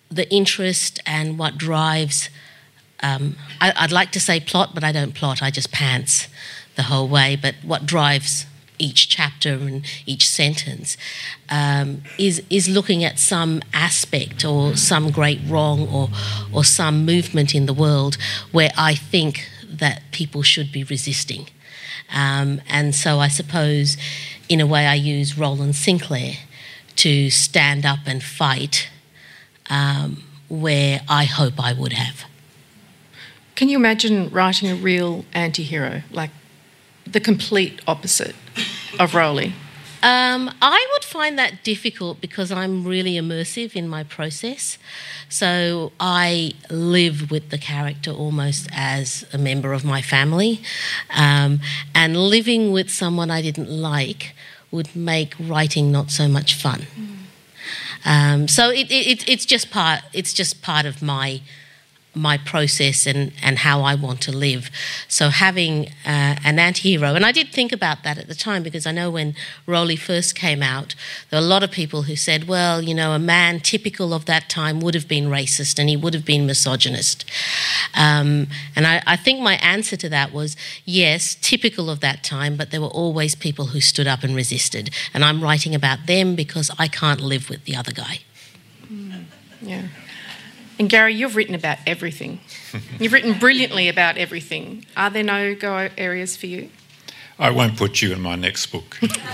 the interest and what drives, I'd like to say plot, but I don't plot, I just pants the whole way, but what drives each chapter and each sentence is looking at some aspect or some great wrong or some movement in the world where I think that people should be resisting. And so I suppose, in a way, I use Roland Sinclair to stand up and fight where I hope I would have. Can you imagine writing a real anti-hero, like the complete opposite of Rowley? I would find that difficult because I'm really immersive in my process. So I live with the character almost as a member of my family. And living with someone I didn't like would make writing not so much fun. So it's just part of my process and how I want to live. So having an anti-hero, and I did think about that at the time because I know when Rowley first came out, there were a lot of people who said, well, you know, a man typical of that time would have been racist and he would have been misogynist. And I think my answer to that was, yes, typical of that time, but there were always people who stood up and resisted. And I'm writing about them because I can't live with the other guy. Yeah. And Gary, you've written about everything. You've written brilliantly about everything. Are there no-go areas for you? I won't put you in my next book.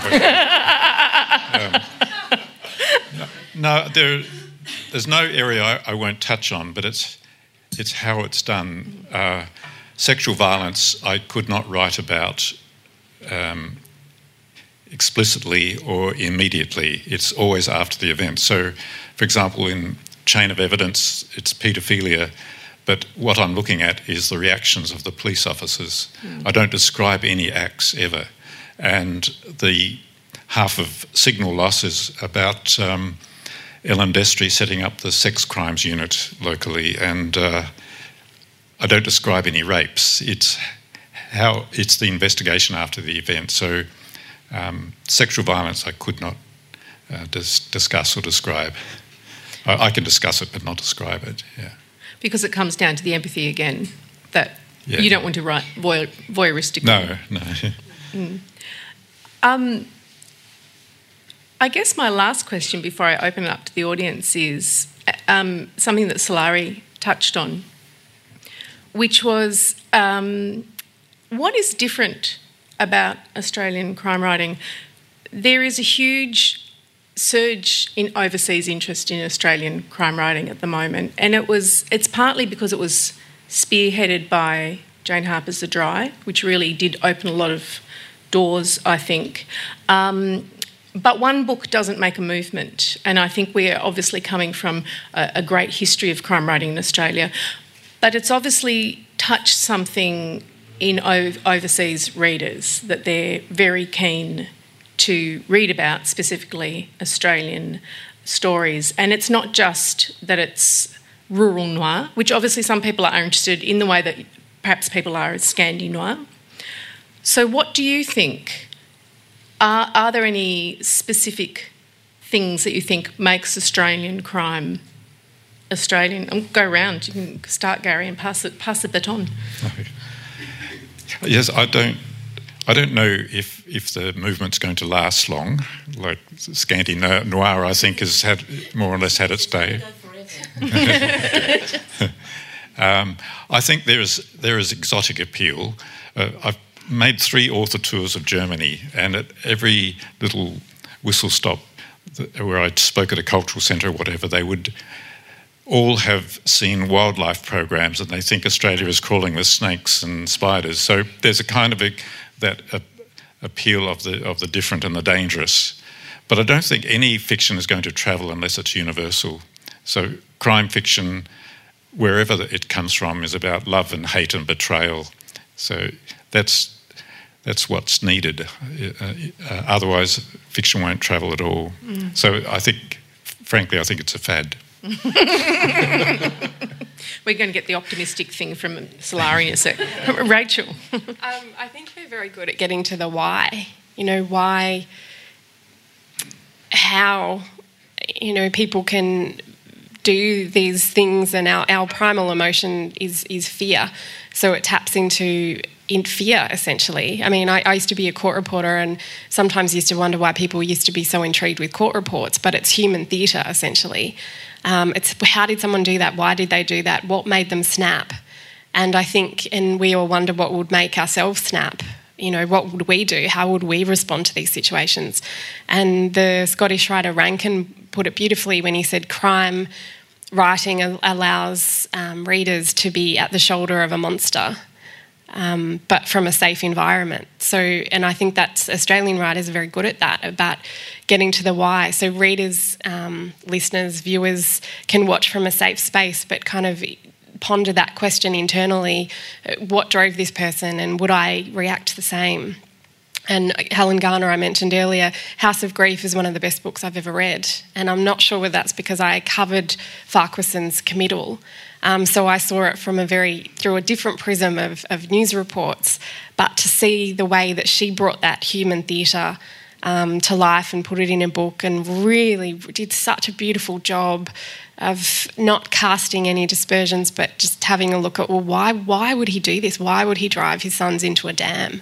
No, there's no area I won't touch on, but it's how it's done. Sexual violence I could not write about explicitly or immediately. It's always after the event. So, for example, in Chain of Evidence, it's paedophilia, but what I'm looking at is the reactions of the police officers. I don't describe any acts ever. And the half of Signal Loss is about Ellen Destry setting up the sex crimes unit locally, and I don't describe any rapes. It's the investigation after the event. So sexual violence I could not discuss or describe. I can discuss it but not describe it, yeah. Because it comes down to the empathy again, that you don't want to write voyeuristically. No. I guess my last question before I open it up to the audience is something that Sulari touched on, which was what is different about Australian crime writing? There is a huge surge in overseas interest in Australian crime writing at the moment, and it's partly because it was spearheaded by Jane Harper's The Dry, which really did open a lot of doors, I think. But one book doesn't make a movement, and I think we're obviously coming from a great history of crime writing in Australia, but it's obviously touched something in overseas readers that they're very keen to read about, specifically Australian stories. And it's not just that it's rural noir, which obviously some people are interested in the way that perhaps people are as Scandi noir. So what do you think? Are there any specific things that you think makes Australian crime Australian? I'll go around. You can start, Gary, and pass the baton. Yes, I don't know if the movement's going to last long. Like Scandi noir, I think, has had more or less had its day. I think there is exotic appeal. I've made 3 author tours of Germany, and at every little whistle stop where I spoke at a cultural centre or whatever, they would all have seen wildlife programs, and they think Australia is crawling with snakes and spiders. So there's a kind of that appeal of the different and the dangerous. But I don't think any fiction is going to travel unless it's universal. So crime fiction, wherever it comes from, is about love and hate and betrayal. So that's what's needed. Otherwise, fiction won't travel at all. So frankly, I think it's a fad. We're going to get the optimistic thing from Sulari in a sec. Rachel. I think we're very good at getting to the why. Why, how, people can do these things, and our primal emotion is fear. So it taps into fear, essentially. I mean, I used to be a court reporter and sometimes used to wonder why people used to be so intrigued with court reports, but it's human theatre, essentially. It's how did someone do that? Why did they do that? What made them snap? And I think, and we all wonder what would make ourselves snap. You know, what would we do? How would we respond to these situations? And the Scottish writer Rankin put it beautifully when he said crime writing allows readers to be at the shoulder of a monster, but from a safe environment. So, and I think that's Australian writers are very good at that, about getting to the why. So readers, listeners, viewers can watch from a safe space, but kind of ponder that question internally: what drove this person, and would I react the same? And Helen Garner, I mentioned earlier, House of Grief is one of the best books I've ever read, and I'm not sure whether that's because I covered Farquharson's committal, so I saw it from through a different prism of news reports, but to see the way that she brought that human theatre to life and put it in a book, and really did such a beautiful job of not casting any dispersions, but just having a look at, well, why would he do this? Why would he drive his sons into a dam?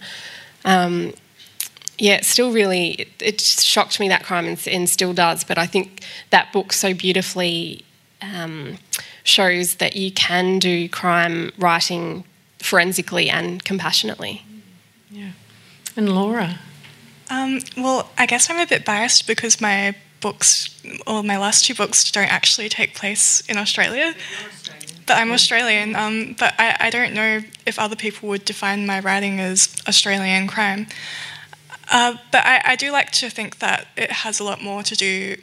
Yeah, it still really, it shocked me, that crime, and still does, but I think that book so beautifully shows that you can do crime writing forensically and compassionately. Yeah. And Laura? Well, I guess I'm a bit biased because my last two books don't actually take place in Australia. But I'm Australian, but I don't know if other people would define my writing as Australian crime. But I do like to think that it has a lot more to do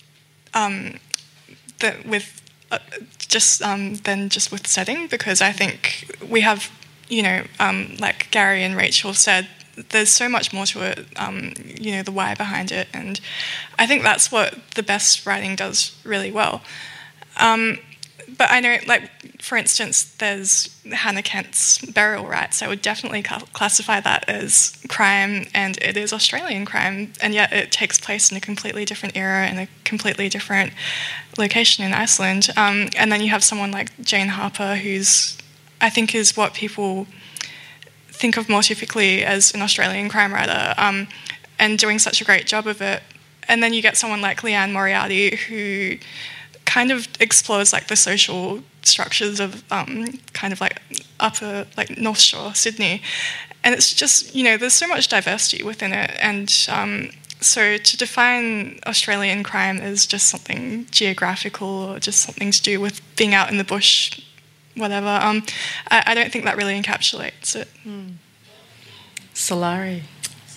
with than just with setting, because I think we have, like Gary and Rachel said, there's so much more to it, the why behind it, and I think that's what the best writing does really well. But I know, like, for instance, there's Hannah Kent's Burial Rights. I would definitely classify that as crime, and it is Australian crime, and yet it takes place in a completely different era, in a completely different location in Iceland. And then you have someone like Jane Harper, who's, I think, is what people think of more typically as an Australian crime writer, and doing such a great job of it. And then you get someone like Leanne Moriarty, who kind of explores like the social structures of kind of like upper, like North Shore, Sydney. And it's just, there's so much diversity within it. And so to define Australian crime as just something geographical or just something to do with being out in the bush, whatever, I don't think that really encapsulates it. Solari.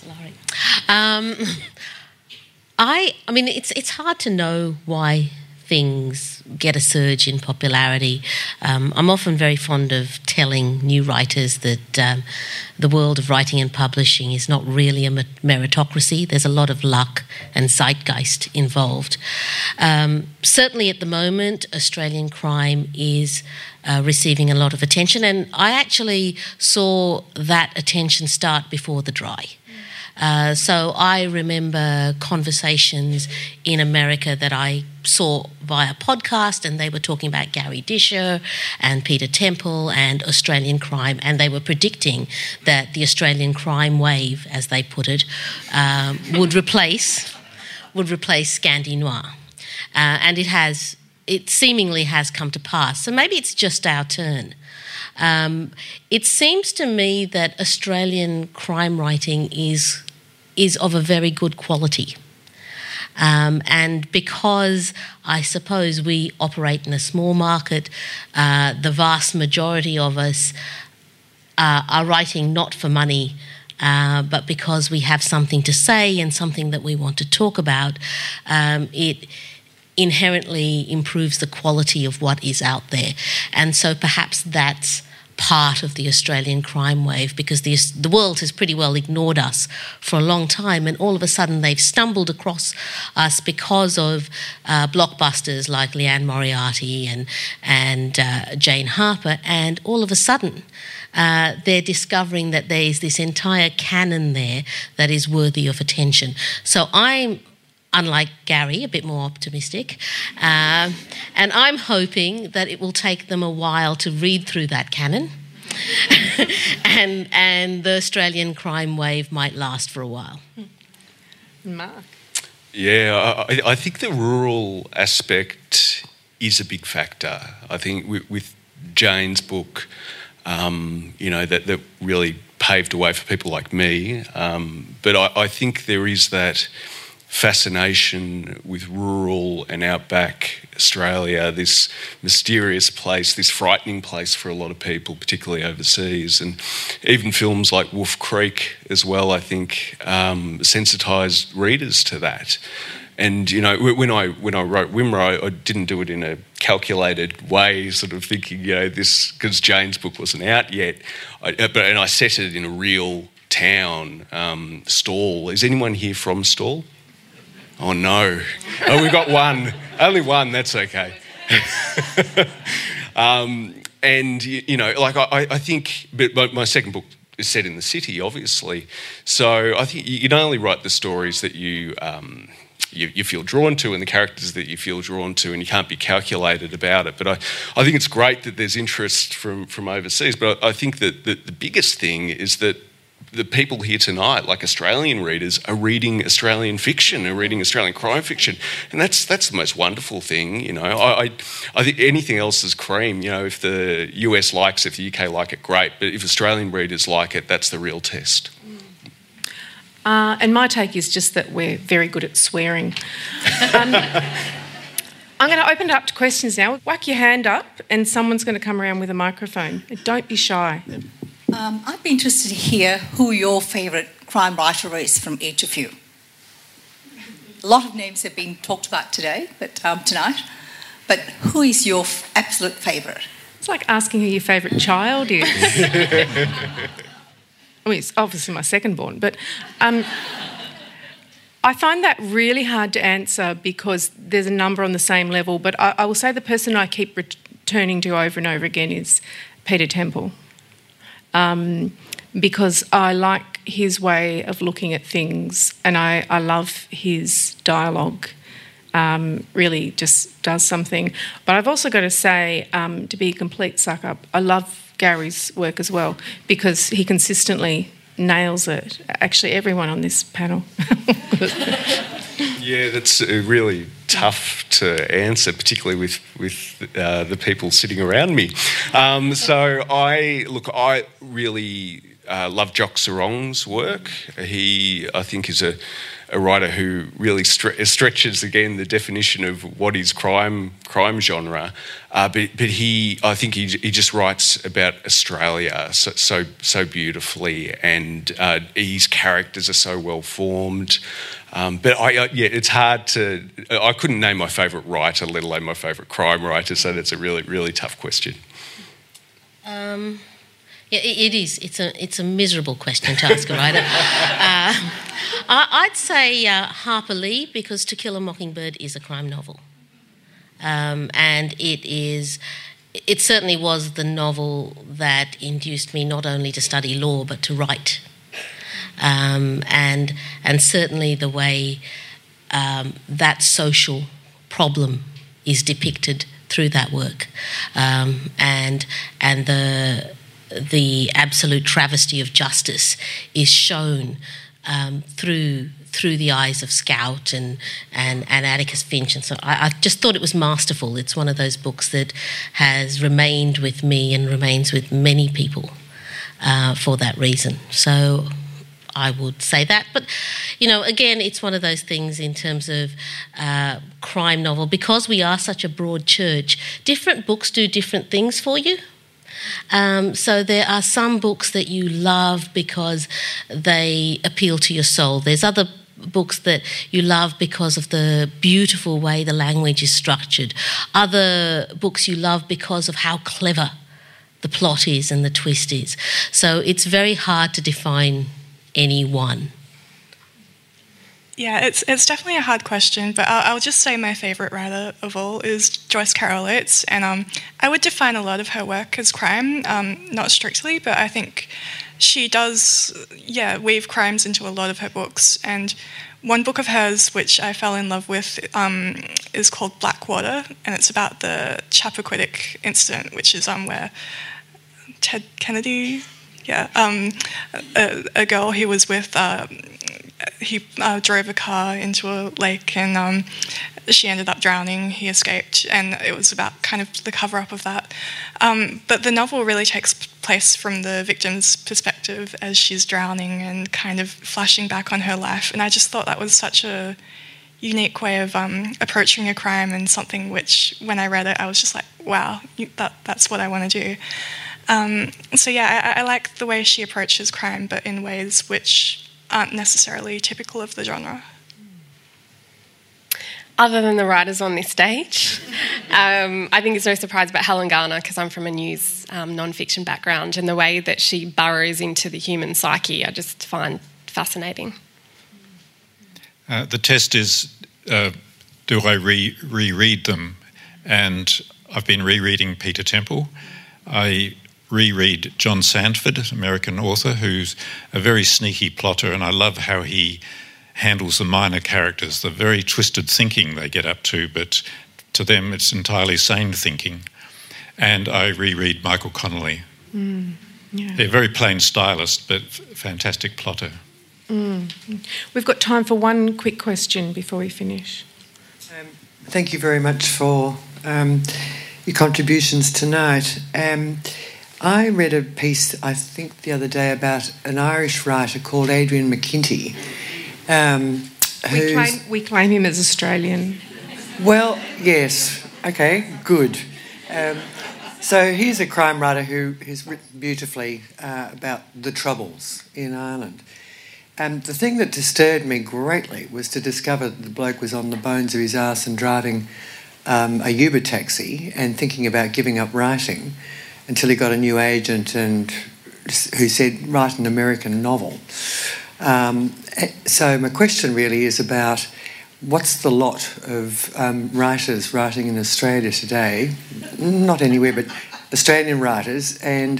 I mean, it's hard to know why things get a surge in popularity. I'm often very fond of telling new writers that the world of writing and publishing is not really a meritocracy. There's a lot of luck and zeitgeist involved. Certainly at the moment, Australian crime is receiving a lot of attention, and I actually saw that attention start before The Dry. So I remember conversations in America that I saw via podcast, and they were talking about Gary Disher and Peter Temple and Australian crime, and they were predicting that the Australian crime wave, as they put it, would replace Scandi Noir. And it seemingly has come to pass. So maybe it's just our turn. It seems to me that Australian crime writing is of a very good quality. And because I suppose we operate in a small market, the vast majority of us are writing not for money, but because we have something to say and something that we want to talk about, it inherently improves the quality of what is out there. And so perhaps that's part of the Australian crime wave, because the world has pretty well ignored us for a long time, and all of a sudden they've stumbled across us because of blockbusters like Leanne Moriarty and Jane Harper, and all of a sudden they're discovering that there's this entire canon there that is worthy of attention. So I'm unlike Gary, a bit more optimistic. And I'm hoping that it will take them a while to read through that canon. and the Australian crime wave might last for a while. Mark? Yeah, I think the rural aspect is a big factor. I think with Jane's book, that really paved the way for people like me. But I think there is that fascination with rural and outback Australia, this mysterious place, this frightening place for a lot of people, particularly overseas. And even films like Wolf Creek as well, I think, sensitised readers to that. And, when I wrote Wimmera, I didn't do it in a calculated way, sort of thinking, this, because Jane's book wasn't out yet. And I set it in a real town, Stawell. Is anyone here from Stawell? Oh, no. Oh, we've got one. Only one, that's okay. I think... But my second book is set in the city, obviously. So I think you can only write the stories that you feel drawn to and the characters that you feel drawn to, and you can't be calculated about it. But I think it's great that there's interest from overseas. But I think that the biggest thing is that the people here tonight, like Australian readers, are reading Australian fiction, are reading Australian crime fiction, and that's the most wonderful thing. I think anything else is cream. If the US likes it, if the UK like it, great. But if Australian readers like it, that's the real test. And my take is just that we're very good at swearing. I'm going to open it up to questions now. Whack your hand up, and someone's going to come around with a microphone. Don't be shy. I'd be interested to hear who your favourite crime writer is from each of you. A lot of names have been talked about today, tonight. But who is your absolute favourite? It's like asking who your favourite child is. It's obviously my second-born, but I find that really hard to answer because there's a number on the same level. But I will say the person I keep returning to over and over again is Peter Temple. Because I like his way of looking at things, and I love his dialogue. Really just does something. But I've also got to say, to be a complete suck-up, I love Gary's work as well, because he consistently nails it. Actually, everyone on this panel. Yeah, that's really tough to answer, particularly with the people sitting around me. So I really love Jock Sarong's work. He, I think, is a writer who really stretches again the definition of what is crime genre. But I think he just writes about Australia so beautifully, and his characters are so well formed. But it's hard to. I couldn't name my favourite writer, let alone my favourite crime writer. So that's a really, really tough question. Yeah, it is. It's a miserable question to ask a writer. I'd say Harper Lee, because To Kill a Mockingbird is a crime novel, and it certainly was the novel that induced me not only to study law but to write, and certainly the way that social problem is depicted through that work, and the absolute travesty of justice is shown through the eyes of Scout and Atticus Finch, and so I just thought it was masterful. It's one of those books that has remained with me and remains with many people for that reason. So I would say that. But, again, it's one of those things in terms of crime novel. Because we are such a broad church, different books do different things for you. So there are some books that you love because they appeal to your soul. There's other books that you love because of the beautiful way the language is structured. Other books you love because of how clever the plot is and the twist is. So it's very hard to define any one. Yeah, it's definitely a hard question, but I'll just say my favourite writer of all is Joyce Carol Oates, and I would define a lot of her work as crime, not strictly, but I think she does, weave crimes into a lot of her books. And one book of hers, which I fell in love with, is called Blackwater, and it's about the Chappaquiddick incident, which is where Ted Kennedy, a girl he was with, he drove a car into a lake and she ended up drowning. He escaped, and it was about kind of the cover-up of that. But the novel really takes place from the victim's perspective as she's drowning and kind of flashing back on her life. And I just thought that was such a unique way of approaching a crime, and something which, when I read it, I was just like, wow, that's what I want to do. I like the way she approaches crime, but in ways which aren't necessarily typical of the genre. Other than the writers on this stage, I think it's no surprise about Helen Garner, because I'm from a news non-fiction background, and the way that she burrows into the human psyche I just find fascinating. The test is, do I reread them? And I've been rereading Peter Temple. I reread John Sandford, American author, who's a very sneaky plotter, and I love how he handles the minor characters, the very twisted thinking they get up to, but to them it's entirely sane thinking. And I reread Michael Connolly. They're very plain stylist, but fantastic plotter. We've got time for one quick question before we finish. Thank you very much for your contributions tonight. I read a piece, I think, the other day about an Irish writer called Adrian McKinty. We claim him as Australian. Well, yes. Okay, good. So he's a crime writer who has written beautifully about the Troubles in Ireland. And the thing that disturbed me greatly was to discover that the bloke was on the bones of his arse and driving a Uber taxi and thinking about giving up writing until he got a new agent and who said, write an American novel. So my question really is about what's the lot of writers writing in Australia today, not anywhere, but Australian writers, and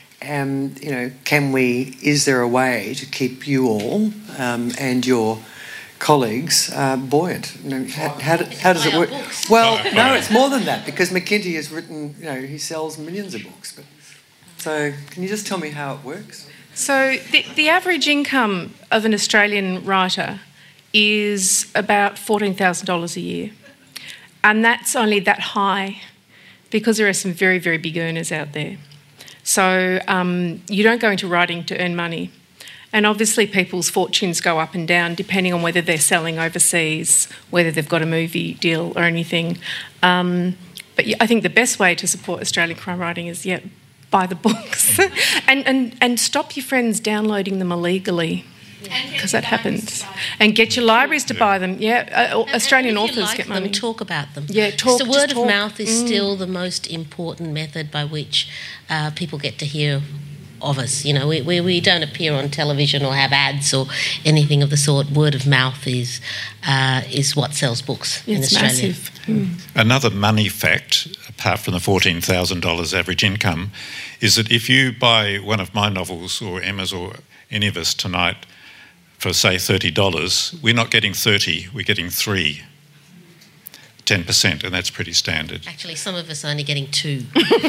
is there a way to keep you all and your colleagues buoyant? How does it work? Well, no, it's more than that, because McKinty has written, he sells millions of books. So can you just tell me how it works? So the average income of an Australian writer is about $14,000 a year. And that's only that high because there are some very, very big earners out there. So you don't go into writing to earn money. And obviously people's fortunes go up and down depending on whether they're selling overseas, whether they've got a movie deal or anything. But I think the best way to support Australian crime writing is, buy the books and stop your friends downloading them illegally, because that happens. And get your libraries to buy them. Australian authors get money. Talk about them. Talk. So word of mouth is still the most important method by which people get to hear of us. We don't appear on television or have ads or anything of the sort. Word of mouth is what sells books in Australia. Massive. Another money fact, apart from the $14,000 average income, is that if you buy one of my novels or Emma's or any of us tonight for, say, $30, we're not getting 30, we're getting 3. 10%, and that's pretty standard. Actually, some of us are only getting 2.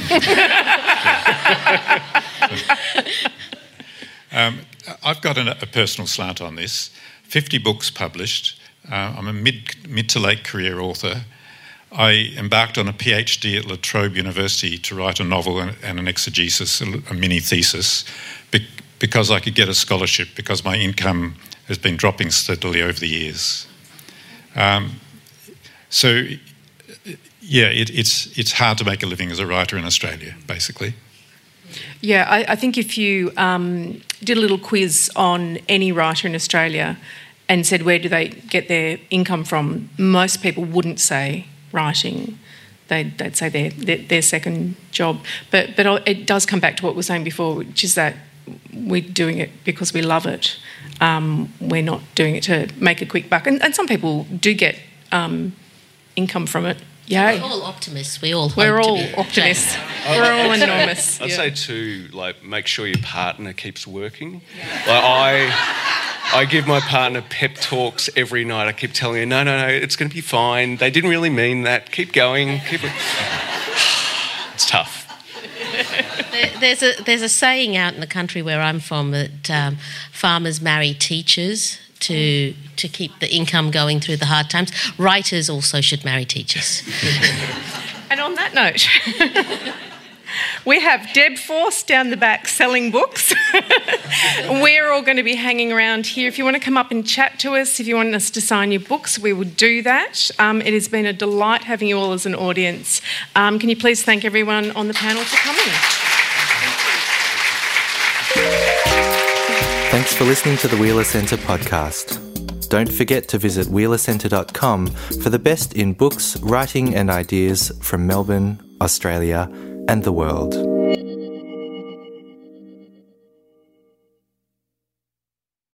I've got a personal slant on this. 50 books published. I'm a mid to late career author. I embarked on a PhD at La Trobe University to write a novel and an exegesis, a mini thesis, because I could get a scholarship, because my income has been dropping steadily over the years. It's hard to make a living as a writer in Australia, basically. I think if you did a little quiz on any writer in Australia and said where do they get their income from, most people wouldn't say writing. They'd say their second job. But it does come back to what we were saying before, which is that we're doing it because we love it. We're not doing it to make a quick buck. And some people do get income from it. Yay. We're all optimists. We're all optimists. We're all enormous. I'd say too, like, make sure your partner keeps working. Like I give my partner pep talks every night. I keep telling her, no, it's going to be fine. They didn't really mean that. Keep going. It's tough. There's a saying out in the country where I'm from that farmers marry teachers to keep the income going through the hard times. Writers also should marry teachers. And on that note, we have Deb Force down the back selling books. We're all going to be hanging around here. If you want to come up and chat to us, if you want us to sign your books, we will do that. It has been a delight having you all as an audience. Can you please thank everyone on the panel for coming? Thanks for listening to the Wheeler Centre podcast. Don't forget to visit wheelercentre.com for the best in books, writing and ideas from Melbourne, Australia and the world.